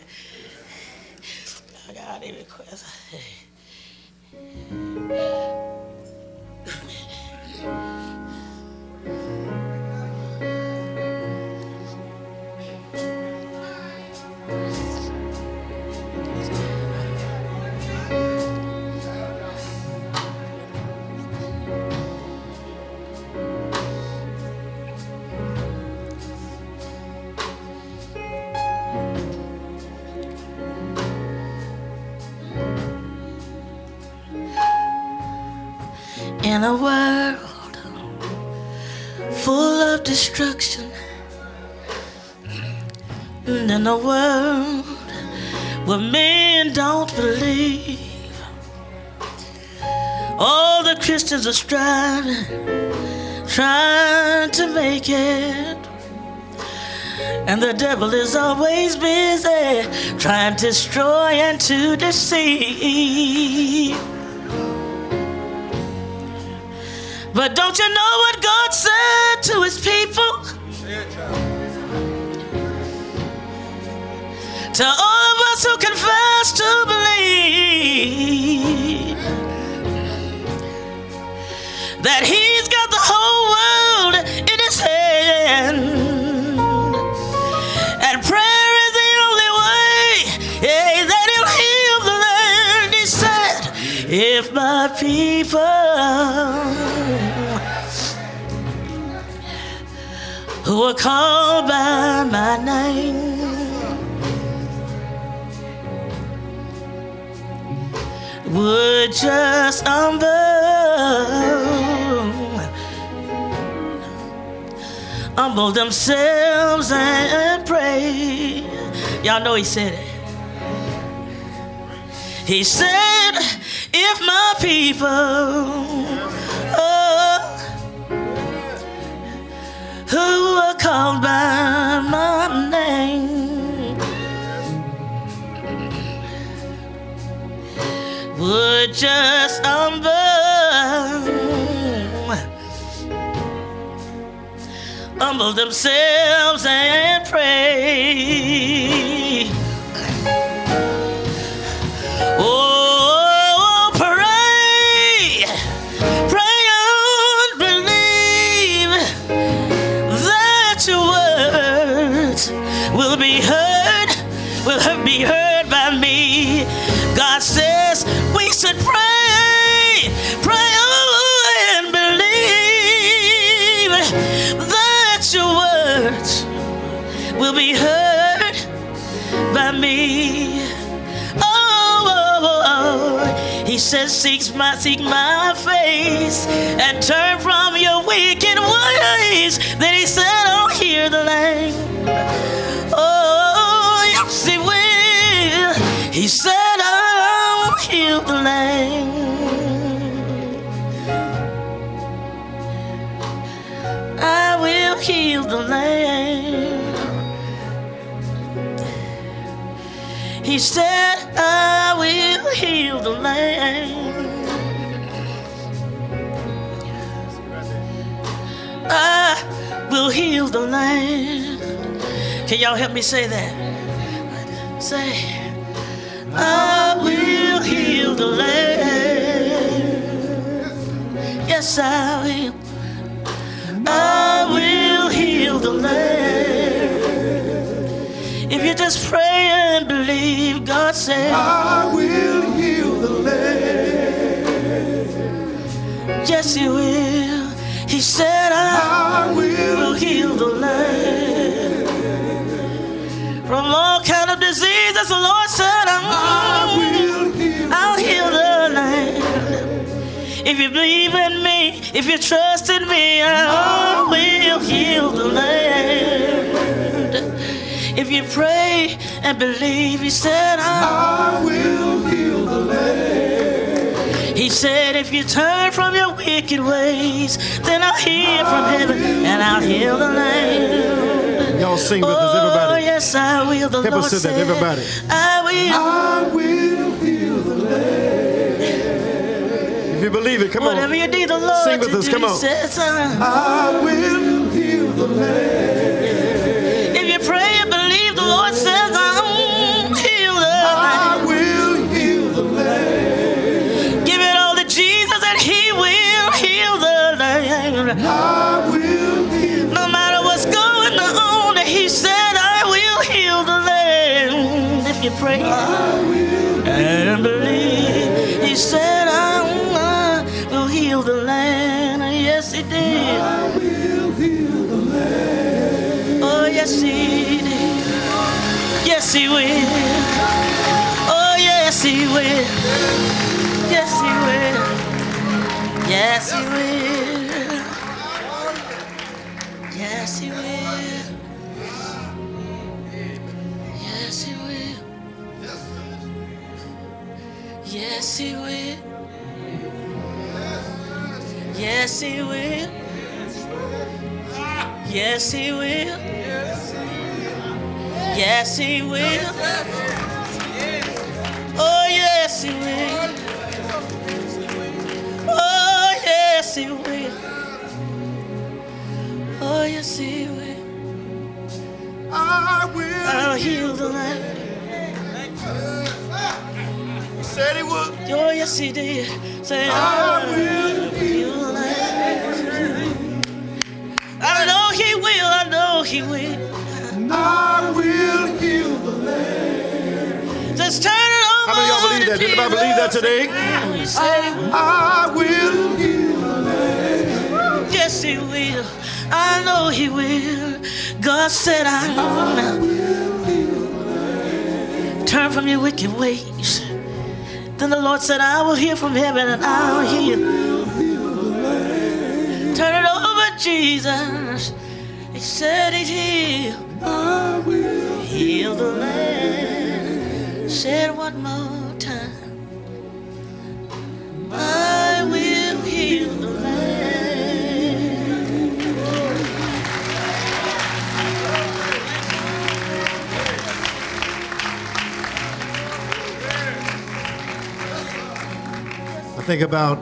I got any requests? In a world full of destruction, and in a world where men don't believe, all the Christians are striving, trying to make it, and the devil is always busy trying to destroy and to deceive. But don't you know what God said to his people? To all of us who confess to believe that he's got the whole world in his hand, and prayer is the only way, yeah, that he'll heal the land. He said, if my people who are called by my name would just humble, humble themselves and pray. Y'all know he said it. He said, if my people, oh, who are called by my name would just humble, humble themselves and pray. Oh, pray, pray and believe that your words will be heard, will be heard by me. God says we should pray, pray and believe that your words will be heard by me. Oh, oh, oh. He says, seek my, seek my face and turn from your wicked ways. Then he said, I'll hear the land. Oh, yes, he will. He said, I'll heal the land. I will heal the land. He said, I will heal the land. I will heal the land. Can y'all help me say that? Say, I will heal the land. Yes, I will. I will heal the land. If you just pray and believe, God said, I will heal the land. yes, he will. He said, I, I will will heal the land. From all kind of diseases, the Lord said, I'm, I will heal. I'll heal the land. If you believe in me, if you trust in me, I will heal the land. If you pray and believe, he said, I, I will heal the land. He said, if you turn from your wicked ways, then I'll hear from heaven and I'll heal the land. Y'all sing with oh, us, everybody. Yes, I will. The Help Lord us say said, that, everybody. I will. I will heal the land. If you believe it, come on. Whatever you need the Lord Sing with to us, do, come on. He says, uh, I will heal the land. if you pray and believe, the Lord says, I'll heal the I land. will heal the land. Give it all to Jesus and He will heal the land. I will heal. No matter what's going on, He said, I will heal the land. If you pray and believe, He said, I will heal the land. Yes, He did. I will heal the land. Oh, yes, He did. Yes, He will. Oh, yes, He will. Yes, He will. Yes, He will. Yes, He will. Yes, He will. Yes, He will. Yes, He will. Yes, He will. Yes, He will. Oh, yes, He will. Oh, yes, He will. Oh, yes, He will. I will. I'll heal the land. He said he would. Oh, yes, He did. Say, I will heal the land. I know He will. I know He will. I will heal the land. Just turn it over. How many of y'all believe that? to Does anybody believe that today? He said He will. I will heal the land. Yes, He will. I know He will. God said, I will. Turn from your wicked ways. Then the Lord said, I will hear from heaven and I'll heal. Turn it over, Jesus. He said He'd heal. I will. Heal the land. Said one more time. I will heal the land. I think about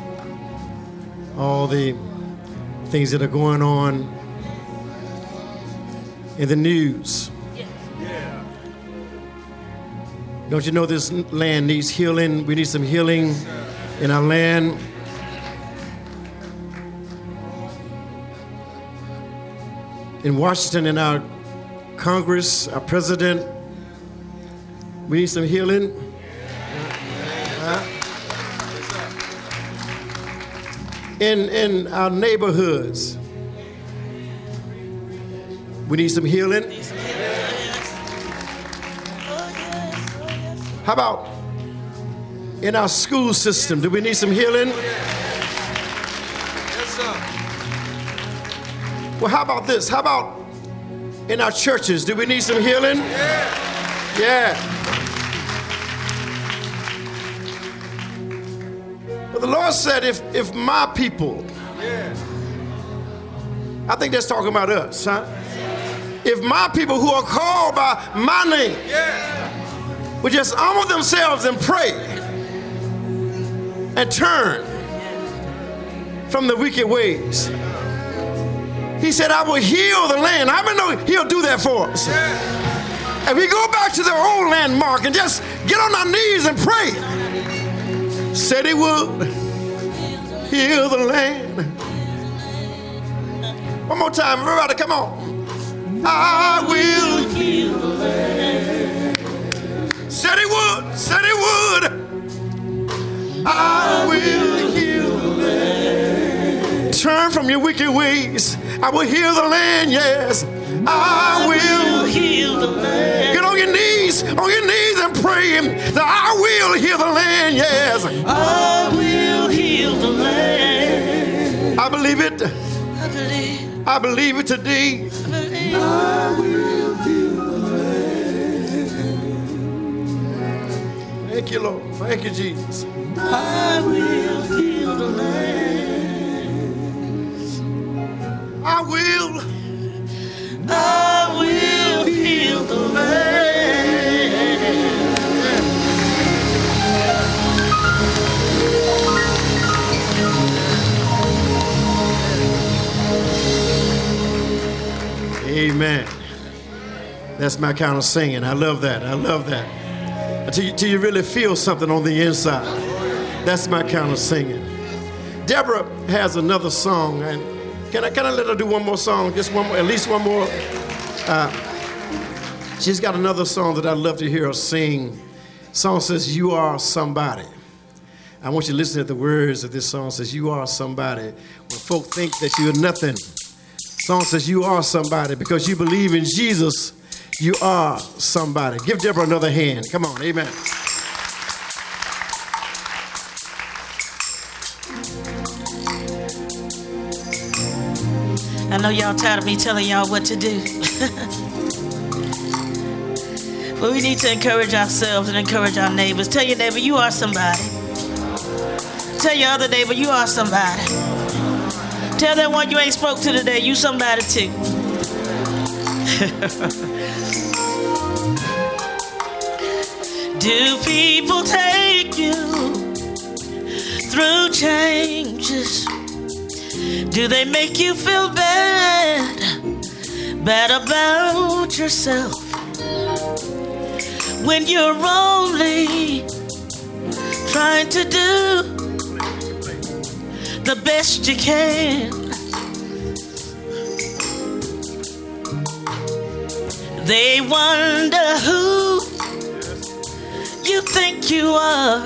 all the things that are going on in the news. Don't you know this land needs healing? We need some healing in our land. In Washington, in our Congress, our president, we need some healing. Huh? In, in our neighborhoods, we need some healing. How about in our school system? Do we need some healing? Yes, sir. Well, how about this? How about in our churches? Do we need some healing? Yeah. Yeah. But the Lord said, if, if my people, Yeah. I think that's talking about us, huh? If my people who are called by my name Yeah. would just humble themselves and pray and turn from the wicked ways. He said, I will heal the land. How many know He'll do that for us? And we go back to the old landmark and just get on our knees and pray. Said He would heal the land. One more time, everybody, come on. I will heal the land. Said He would, said He would. I will heal the land. Turn from your wicked ways. I will heal the land, yes. I will heal the land. Get on your knees, on your knees and pray that I will heal the land, yes. I will heal the land. I believe it. I believe. I believe it today. I believe. I will heal the land. Thank you, Lord. Thank you, Jesus. I I will heal the land. I will. I will heal the land. Amen. That's my kind of singing. I love that. I love that. Until you, till you really feel something on the inside. That's my kind of singing. Deborah has another song, and can I can I let her do one more song? Just one more, at least one more. Uh, she's got another song that I'd love to hear her sing. The song says, "You Are Somebody." I want you to listen to the words of this song. It says, "You are somebody." When folk think that you're nothing, the song says, "You are somebody because you believe in Jesus. You are somebody." Give Deborah another hand. Come on, amen. I know y'all tired of me telling y'all what to do. But we need to encourage ourselves and encourage our neighbors. Tell your neighbor, you are somebody. Tell your other neighbor, you are somebody. Tell that one you ain't spoke to today, you somebody too. Do people take you through changes? Do they make you feel bad, bad about yourself? When you're only trying to do the best you can. They wonder who you think you are,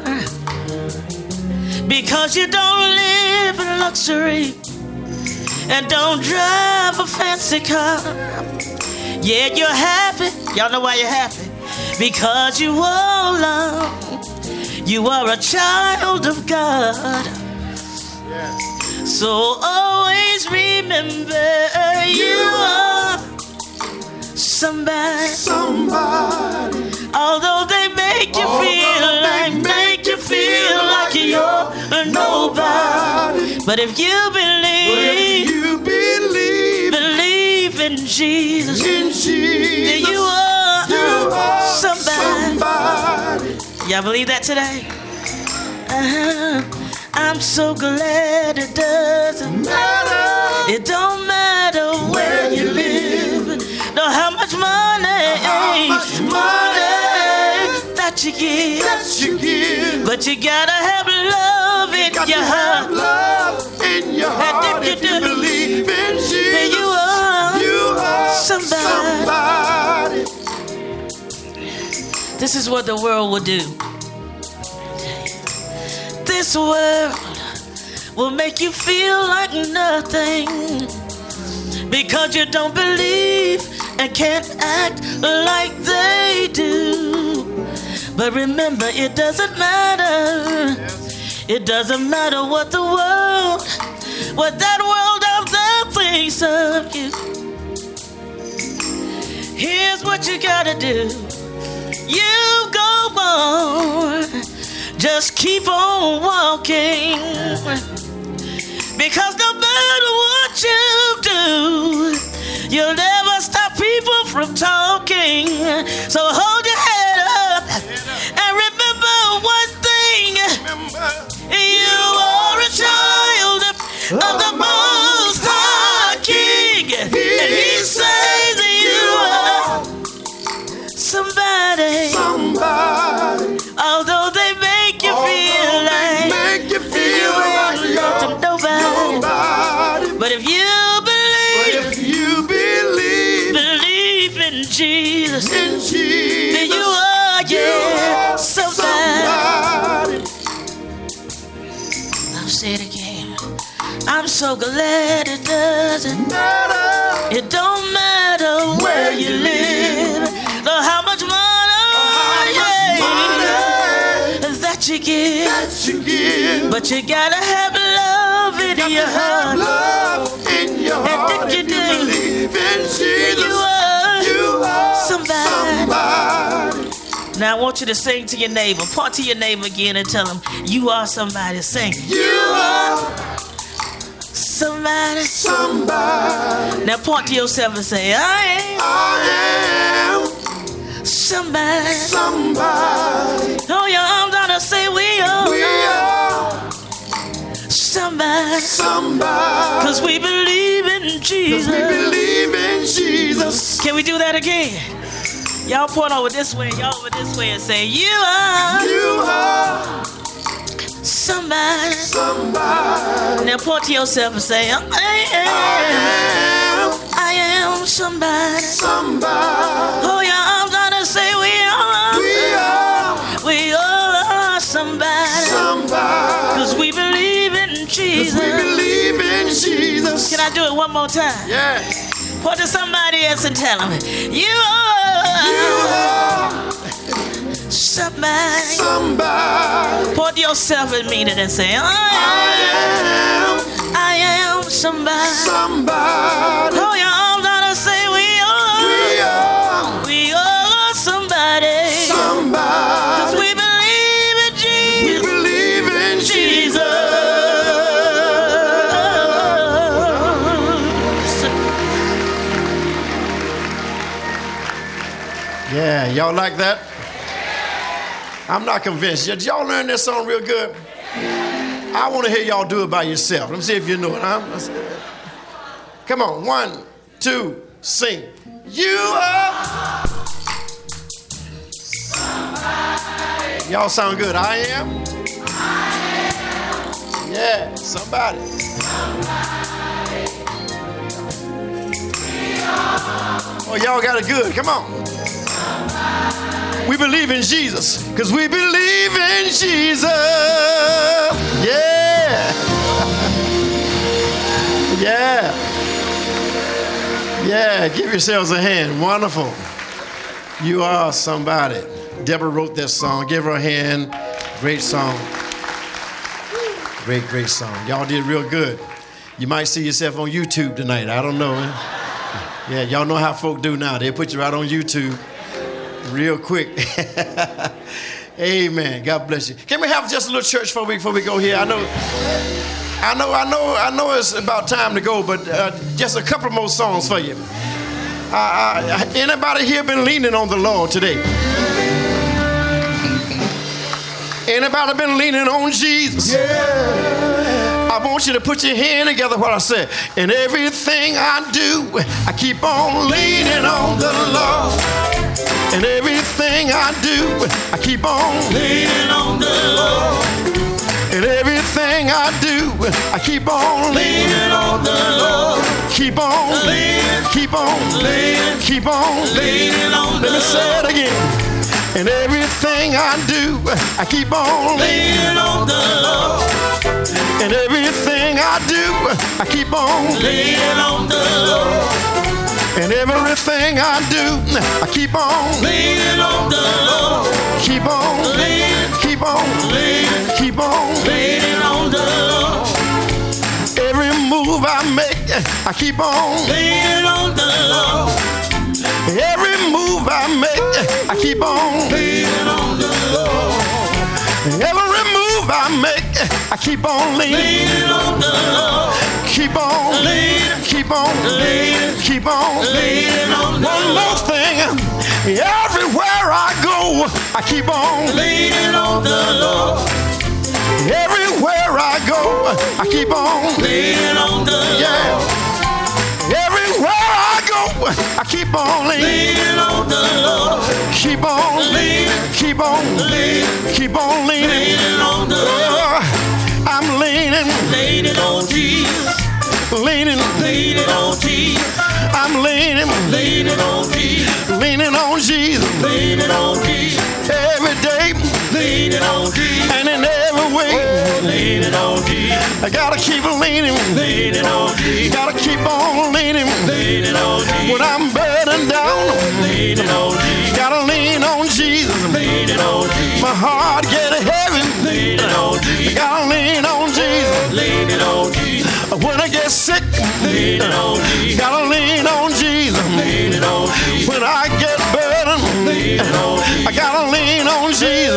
because you don't live in luxury and don't drive a fancy car. Yeah, you're happy. Y'all know why you're happy? Because you all alone. You are a child of God. So always remember you are somebody. Somebody. Although they make you Although feel like, make you feel like you're a nobody. But if you believe, You believe believe in Jesus, in Jesus. then you are, You are somebody. somebody. Y'all believe that today? Uh-huh. I'm so glad it doesn't Matter. It don't matter where you live, nor how much money, How much money that you give. that you give. But you gotta have love in Got your to have heart. love in your And heart. if you If you do, believe in Then Jesus, you are, you are somebody. somebody. This is what the world will do. This world will make you feel like nothing, because you don't believe and can't act like they do. But remember, it doesn't matter. It doesn't matter what the world, what that world out there thinks of you. Here's what you gotta do. You go on, just keep on walking, because no matter what you do, you'll never stop people from talking. So hold your head up and remember one thing. You are a child of the Most High King, and He says you are somebody. Somebody. Although they make you feel Although they like make you feel like you're you're to nobody. nobody. But if you But believe, if you believe believe in Jesus, in Jesus, then you are, yeah, somebody. somebody. I'll say it again. I'm so glad it doesn't, Matter. it don't matter where you live, nor how much money, yeah, Money that you give. that you give. But you gotta have love in Got your to have heart. love in your And heart. if you If you do, believe in Jesus, You are you are somebody. somebody. Now I want you to sing to your neighbor. Point to your neighbor again and tell him, you are somebody. Sing. You are somebody. somebody. Now point to yourself and say, I am. I am somebody. somebody. Throw your arms out and say, we are. We are somebody. somebody. Cause we believe in Jesus. Cause we believe in Jesus. Can we do that again? Y'all point over this way, y'all over this way and say, you are. You are somebody. somebody. Now point to yourself and say, I am. I am I am somebody. somebody. Hold your arms out and say, we are. We are We are somebody. somebody. Cause we believe in Jesus. Cause we believe in Jesus. Can I do it one more time? Yeah. Point to somebody else and tell them, you are. You are somebody. somebody. Point to yourself and mean it and say, I I am. I am somebody. somebody. Hold your arms out and say, we are. We are We are somebody. somebody. Cause we believe in We Jesus. believe in Jesus. Yeah, y'all like that? I'm not convinced. Did y'all learn that song real good? I want to hear y'all do it by yourself. Let me see if you know it. Huh? Come on, one, two, sing. You are. Y'all sound good. I am. Yeah, somebody. Oh, y'all got it good. Come on. We believe in Jesus because we believe in Jesus. Yeah. Yeah. Yeah. Give yourselves a hand. Wonderful. You are somebody. Deborah wrote that song. Give her a hand. Great song. Great, great song. Y'all did real good. You might see yourself on YouTube tonight. I don't know. Yeah, y'all know how folk do now. They put you right on YouTube real quick. Amen. God bless you. Can we have just a little church before we, before we go here? I know, I know, I know, I know it's about time to go, but uh, just a couple more songs for you. Uh, uh, anybody here been leaning on the Lord today? Anybody been leaning on Jesus? Yeah. I want you to put your hand together while I say, in everything I do, I keep on leaning on the Lord. In everything I do, I keep on leaning on the Lord. In everything I do, I keep on leaning on the Lord. Keep on leaning, keep on leaning, keep on leaning on the Lord. Let me say it again. In everything I do, I keep on leaning on the Lord. In everything I do, I keep on leaning on the Lord. In everything I do, I keep on leaning on the Lord. Keep on leaning, keep on leaning, keep on leaning on the Lord. Every move I make, I keep on leaning on the Lord. Every move I make, I keep on leaning on the Lord. Every move I make, I keep on leaning on the Lord. Keep on leaning, keep on leaning, keep on leaning on the Lord. One more thing, everywhere I go, I keep on leaning on the Lord. Everywhere I go, I keep on leaning on the Lord. Yeah. Everywhere I go, I keep on leaning on the Lord. Keep on leaning, keep on leaning, keep on leaning, leaning on the Lord. I'm leaning, leaning on Jesus. Leaning, leaning on Jesus. I'm leaning, leaning on Jesus. Leaning on Jesus. Leaning on Jesus. Every day, leaning on Jesus. And in every way, oh, leaning on Jesus. I gotta keep leaning, leaning on Jesus. Gotta keep on leaning, leaning on Jesus. When I'm burdened down, leaning on Jesus. Gotta lean on Jesus, leaning on Jesus. My heart get heavy, leaning on Jesus. Gotta lean on Jesus, leaning on Jesus. When I get sick, leaning on Jesus. Gotta lean on Jesus, leaning on Jesus. When I get burdened, leaning on Jesus. I gotta lean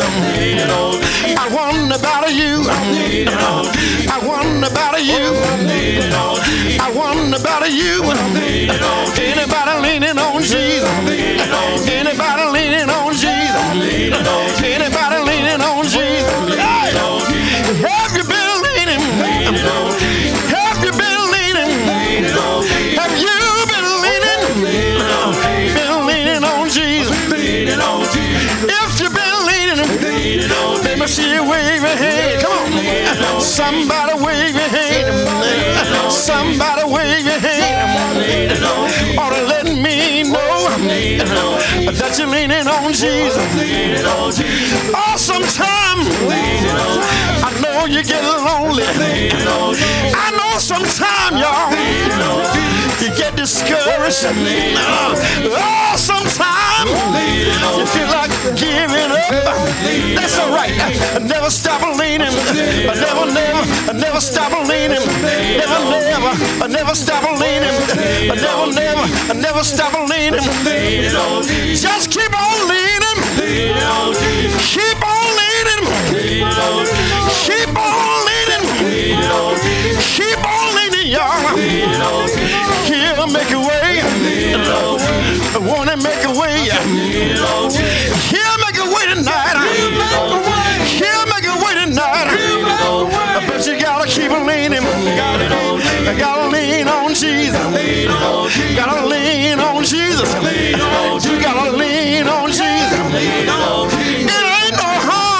I wonder about you. I wonder about you. I wonder about you. Anybody leaning on Jesus? Anybody leaning on Jesus? Anybody leaning on Jesus? Hey! Have you been leaning? Have you been leaning? Have you been leaning? Been leaning on Jesus? If you've been leaning, let me see you wave your hand. Come on. Somebody wave your hand. Somebody wave your hand. Ought to let me know that you're leaning on Jesus. Oh, sometime I know you get lonely. I know sometime, y'all, you get discouraged. Oh, sometime you feel like giving up. That's all right. Never stop leaning. Never, never, never stop leaning. Never, never, never stop leaning. Never, never, never stop leaning. Just keep on leaning. Keep on leaning. Keep on leaning. Keep on leaning, y'all. He'll make a way. Won't he make a way? He'll make a way tonight. He'll make a way tonight. But you gotta keep leaning. You gotta lean on Jesus. Gotta lean on Jesus. You gotta lean on Jesus. It ain't no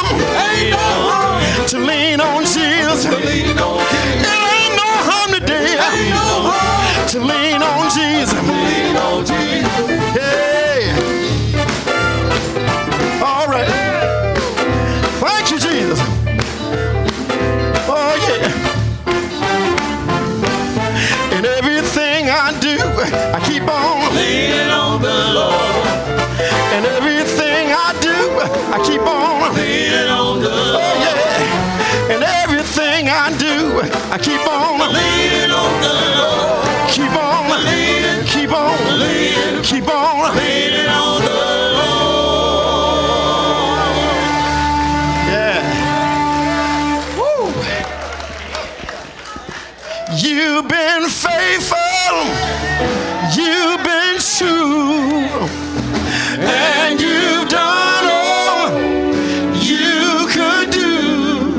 harm to lean on Jesus. It ain't no harm today to lean on Jesus. Hey. All right. Thank you, Jesus. Oh, yeah. In everything I do, I keep on leaning on the Lord. In everything I do, I keep on leaning on the Lord. Oh, yeah. In everything I do, I keep on leaning on the Lord. Keep on leaning, keep on leaning, keep on leaning on the Lord. Yeah. Woo. You've been faithful, you've been true, and you've done all you could do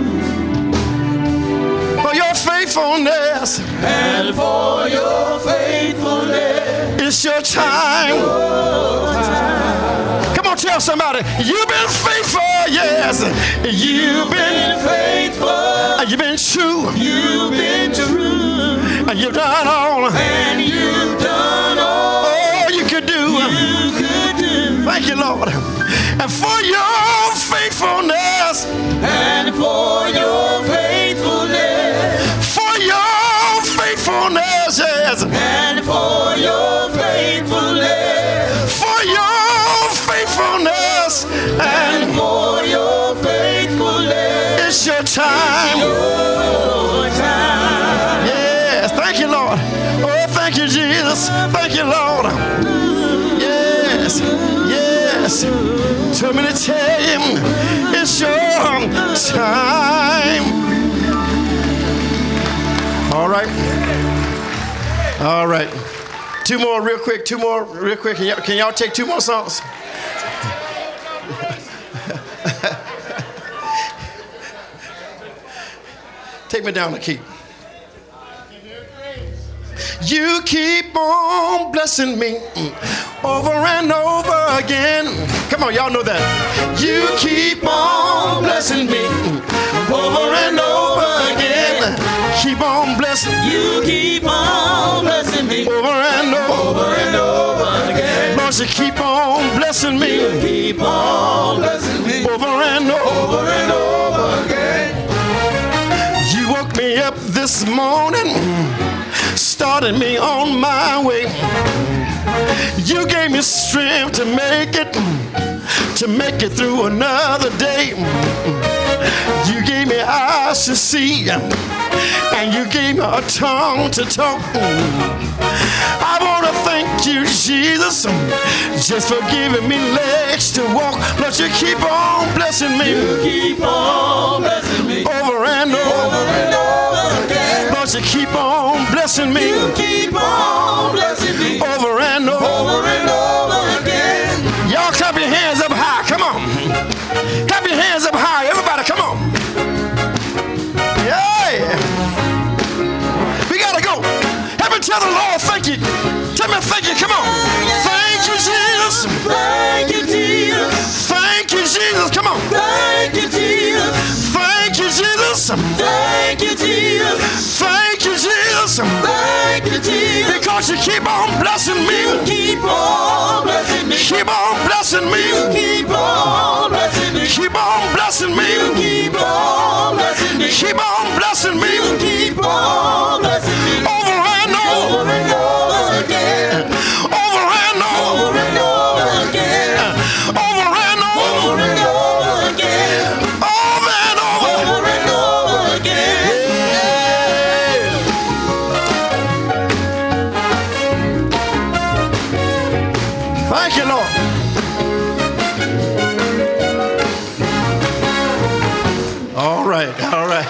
for your faithfulness and for your faithfulness. It's your time. Your time. Come on, tell somebody, you've been faithful, yes. You've been faithful. You've been true. You've been true. And you've done all. And you've done all. All you could do. You could do. Thank you, Lord. And for your faithfulness. And for your faithfulness. For your faithfulness, yes. And for your faithfulness. For your faithfulness. And for your faithfulness. It's your time. Your time. Yes. Thank you, Lord. Oh, thank you, Jesus. Thank you, Lord. Yes. Yes. Tell me to tell him it's your time. All right. All right. Two more real quick. Two more real quick. Can y'all, can y'all take two more songs? Take me down the key. You keep on blessing me over and over again. Come on, y'all know that. You keep on blessing me over and over again. Keep on blessing. You keep on blessing me over and over, over and over again. Lord, you keep on blessing me. You keep on blessing me over and over, over and over again. You woke me up this morning, started me on my way. You gave me strength to make it, to make it through another day. You gave me eyes to see, and you gave me a tongue to talk. I want to thank you, Jesus, just for giving me legs to walk. But you keep on blessing me. You keep on blessing me. Over and over. Over and over again. Lord, you keep on blessing me. You keep on blessing me. Over and over. Over and over again. Y'all clap your hands up high. Come on. Clap your hands up high. Everybody, come on. Yeah. We got to go. Help me tell the Lord thank you. Tell me thank you. Come on. Thank you, Jesus. Thank you, Jesus. Thank you, Jesus. Come on. Thank you, Jesus. Thank you, Jesus. Thank you, Jesus. Thank you, Jesus. Thank you, Jesus. Because you keep on blessing You me. keep on blessing me. Keep on blessing You me. keep on blessing me. Keep on blessing You me. keep on blessing me. Keep on blessing You me. keep on blessing me. Over and over. Over and over again. Over and over. Over and over again. Over and over. Over and over again. Over and over. Over and over again. Thank you, Lord. All right, all right.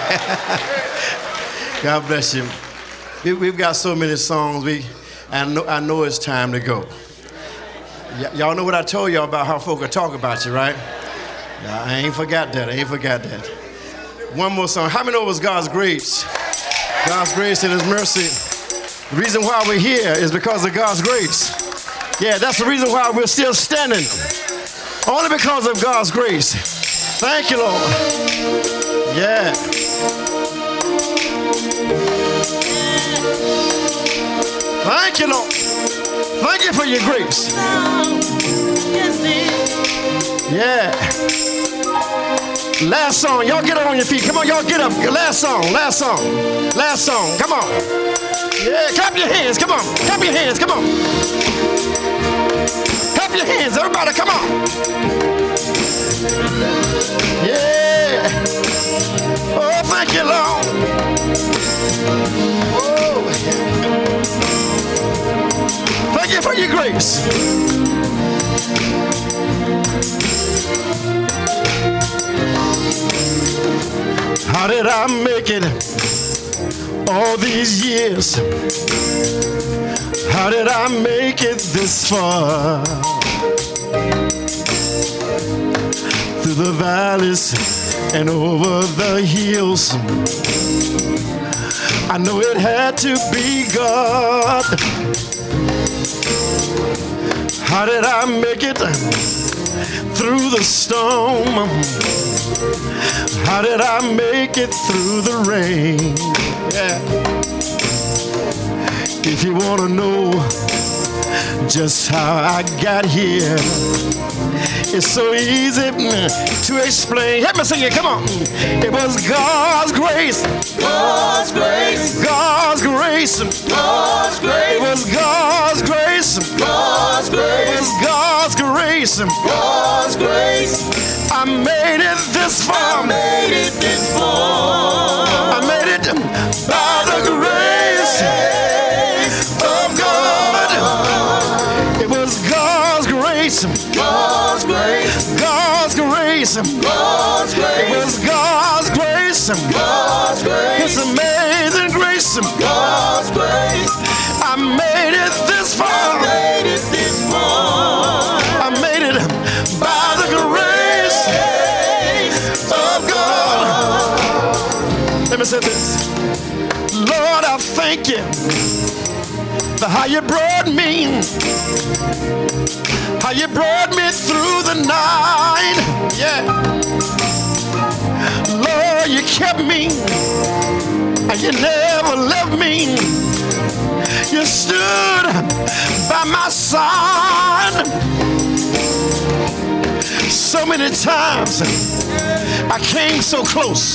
God bless you. We, we've got so many songs. We, I know, I know it's time to go. Y- y'all know what I told y'all about how folk will talk about you, right? Nah, I ain't forgot that. I ain't forgot that. One more song. How many know it was God's grace? God's grace and His mercy. The reason why we're here is because of God's grace. Yeah, that's the reason why we're still standing. Only because of God's grace. Thank you, Lord. Yeah. Thank you, Lord. Thank you for your grace. Yeah. Last song. Y'all get up on your feet. Come on, y'all get up. Last song. Last song. Last song. Come on. Yeah, clap your hands. Come on. Clap your hands. Come on. Clap your hands. Everybody, come on. Yeah. Oh, thank you, Lord. Oh. Thank you for your grace. How did I make it all these years? How did I make it this far? Through the valleys and over the hills, I know it had to be God. How did I make it through the storm? How did I make it through the rain? Yeah. If you want to know just how I got here, it's so easy to explain. Help me sing it, come on. It was God's grace. God's grace. God's grace. God's grace. It was God's grace. God's It grace. was God's grace. God's grace. I made it this far. I made it this far. I made it by the grace of God. It was God's grace. God's grace. God's grace. God's It grace. was God's grace. God's grace. It's amazing grace. God's grace. I made it this I far. made it this far. I made it by the grace of God. Let me say this. Lord, I thank you for how you brought me. How you brought me through the night. Yeah. Lord, you kept me. And you never left me. You stood by my side. So many times I came so close.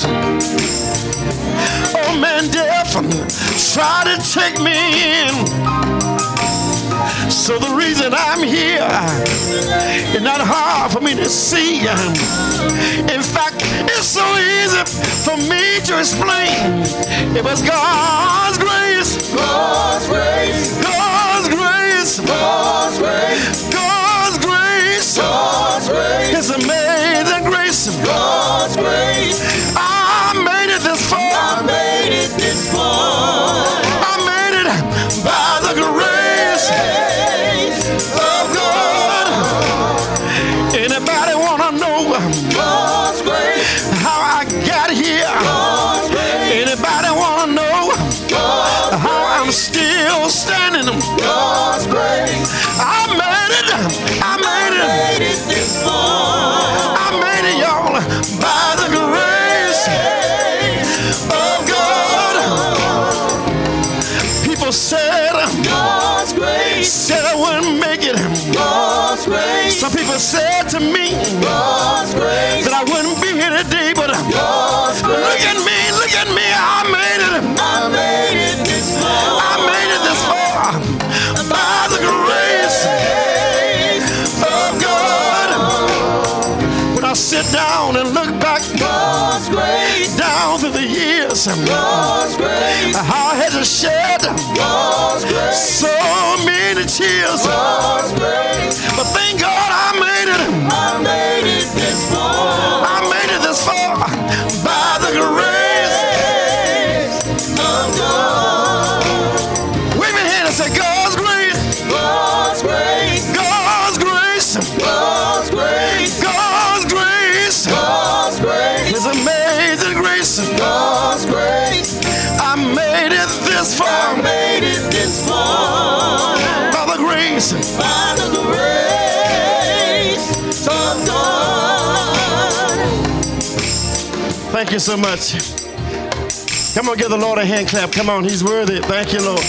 Oh man, death tried to take me in. So the reason I'm here is not hard for me to see. In fact, it's so easy for me to explain. It was God's grace, God's grace, God's grace, God's grace, God's grace, God's grace, His amazing grace, God's grace. I made it this far. I made it this far. I made it by the grace of God. Anybody wanna know God's grace? How I got here? God's grace. Anybody wanna know God's how grace. I'm still standing? God's grace. I made it. I made it. I made it this far. I made it, y'all, by the grace of God. People said God's grace. Said I wouldn't make it. God's grace. Some people said to me God's grace. That I wouldn't be here today, but God's grace. Look at me, look at me, I made it. I made it this far. I made it this far by the grace of God. When I sit down and look back God's grace down through the years, God's grace, how I had to shed God's grace so many tears, God's grace. But thank God I made it. I made it this far. I made it this far by the grace of God. Wave your hand and say God's grace, God's grace, God's grace, God's grace, God's grace, God's grace, His amazing grace, God's grace. I made it this far. I made it this far by the grace, by the grace of God. Thank you so much. Come on, give the Lord a hand clap. Come on, He's worthy. Thank you, Lord.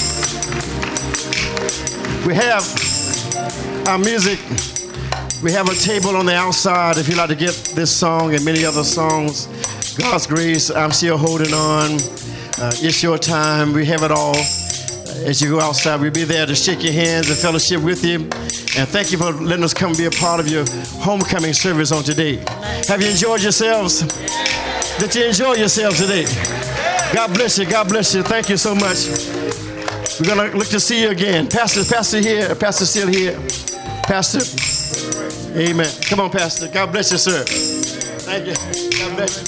We have our music. We have a table on the outside if you'd like to get this song and many other songs. God's grace, I'm still holding on. Uh, it's your time. We have it all. As you go outside, we'll be there to shake your hands and fellowship with you. And thank you for letting us come be a part of your homecoming service on today. Have you enjoyed yourselves? Did you enjoy yourselves today? God bless you. God bless you. Thank you so much. We're going to look to see you again. Pastor, Pastor here. Pastor still here. Pastor. Amen. Come on, Pastor. God bless you, sir. Thank you. God bless you.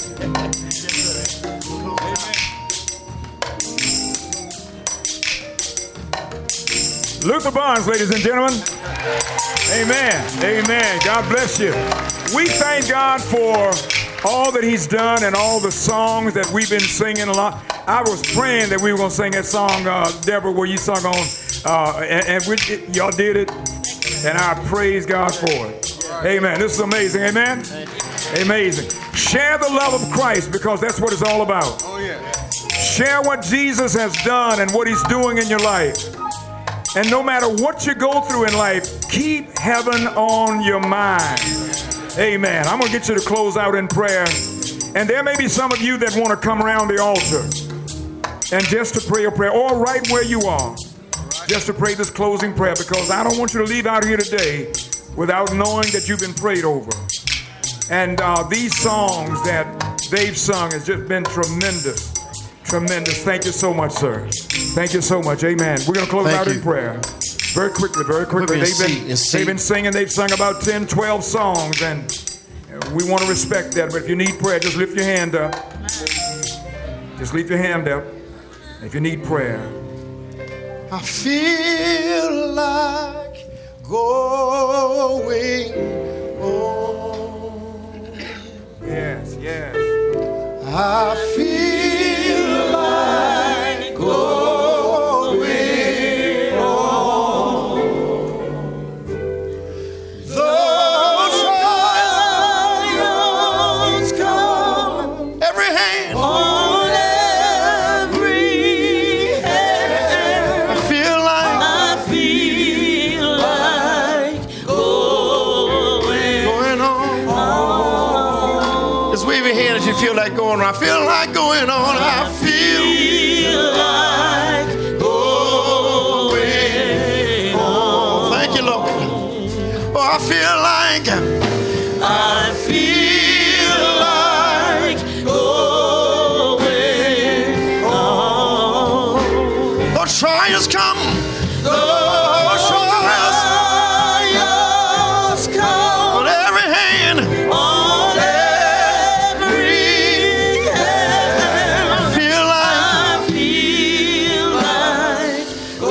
Luther Barnes, ladies and gentlemen. Amen. Amen. God bless you. We thank God for all that He's done and all the songs that we've been singing a lot. I was praying that we were going to sing that song, uh, Deborah, where you sung on, uh, and, and we, it, y'all did it, and I praise God for it. Amen. This is amazing. Amen. Amazing. Share the love of Christ, because that's what it's all about. Oh, yeah. Share what Jesus has done and what He's doing in your life. And no matter what you go through in life, keep heaven on your mind. Amen. I'm going to get you to close out in prayer. And there may be some of you that want to come around the altar and just to pray a prayer, or right where you are, just to pray this closing prayer, because I don't want you to leave out here today without knowing that you've been prayed over. And uh, these songs that they've sung has just been tremendous. Tremendous. Thank you so much, sir. Thank you so much. Amen. We're going to close Thank out you. in prayer. Very quickly, very quickly. They've been, they've been singing, they've sung about ten, twelve songs, and we want to respect that. But if you need prayer, just lift your hand up. Just lift your hand up if you need prayer. I feel like going home. Yes, yes. I feel like going home. Those trials come, every hand, on every hand. I feel like, I feel like going, going on. Just wave your hand if you feel like going on. I feel like going on. I feel, feel like going on. Thank feel like, I feel like going on. Though trials come, Though trials come on every hand, on every hand, I feel like, I feel like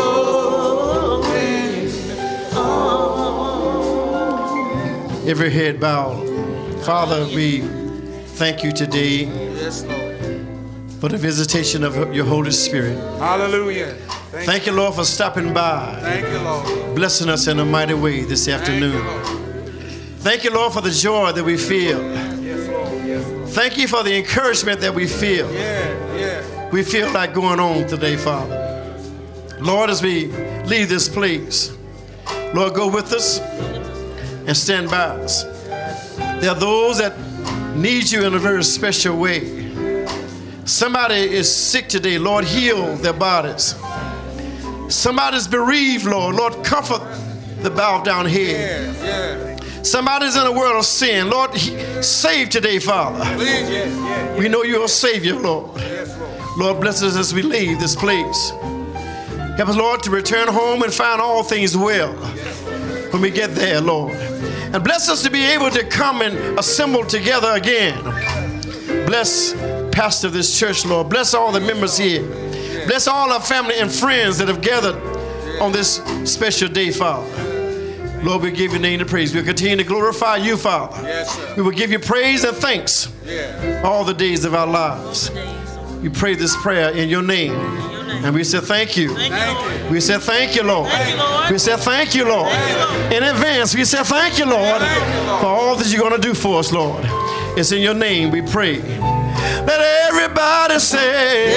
going on. every head bowed. Father, we thank you today Yes, Lord. for the visitation of your Holy Spirit. Hallelujah. Thank, Thank you, Lord, for stopping by, thank you, Lord. blessing us in a mighty way this Thank you, afternoon. Lord. Thank you, Lord, for the joy that we feel. Yes, Lord. Yes, Lord. Thank you for the encouragement that we feel. Yeah, yeah. We feel like going on today, Father. Lord, as we leave this place, Lord, go with us and stand by us. There are those that need you in a very special way. Somebody is sick today. Lord, heal their bodies. Somebody's bereaved, Lord. Lord, comfort the bowed down head. Yeah, yeah. Somebody's in a world of sin. Lord, he- save today, Father. Please, yeah, yeah, We know you're a Savior, Lord. yes, Lord. Lord, bless us as we leave this place. Help us, Lord, to return home and find all things well when we get there, Lord. And bless us to be able to come and assemble together again. Bless pastor of this church, Lord. Bless all the members here. Bless all our family and friends that have gathered on this special day, Father. Lord, we give your name to praise. We'll continue to glorify you, Father. Yes, sir. We will give you praise and thanks Yeah. all the days of our lives. We pray this prayer in your name. And we say thank you. Thank you, Thank Lord. you. We say thank you, Lord. Thank you, Lord. We say thank you, Lord. Thank you, Lord. In advance, we say thank you, Lord, Thank you, Lord. for all that you're going to do for us, Lord. It's in your name we pray. Let everybody say,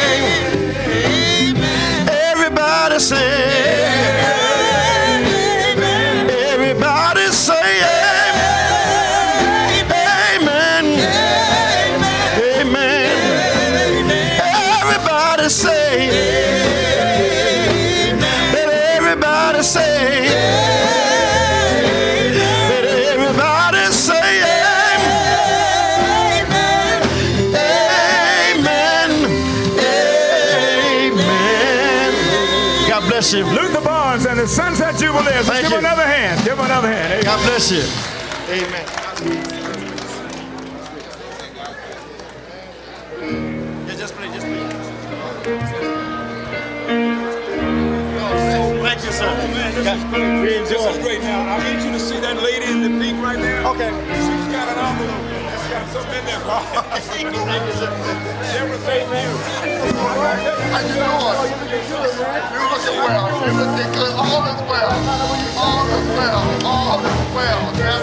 everybody say, everybody say, amen. Amen. Everybody say, let everybody say, let everybody say, amen. Amen. God bless you. Luther Barnes and the Sunset Jubilees. Thank Give you. him another hand. Give him another hand. Amen. God bless you. Amen. Yeah, just play, just play. Thank you, sir. God, we This is enjoy. great. Now, I need you to see that lady in the pink right there. Okay. She's got an envelope. She's got something in there. Thank you, thank you, sir. Everything you. How you doing? You looking well. You looking good. All is well. All is well. All is well.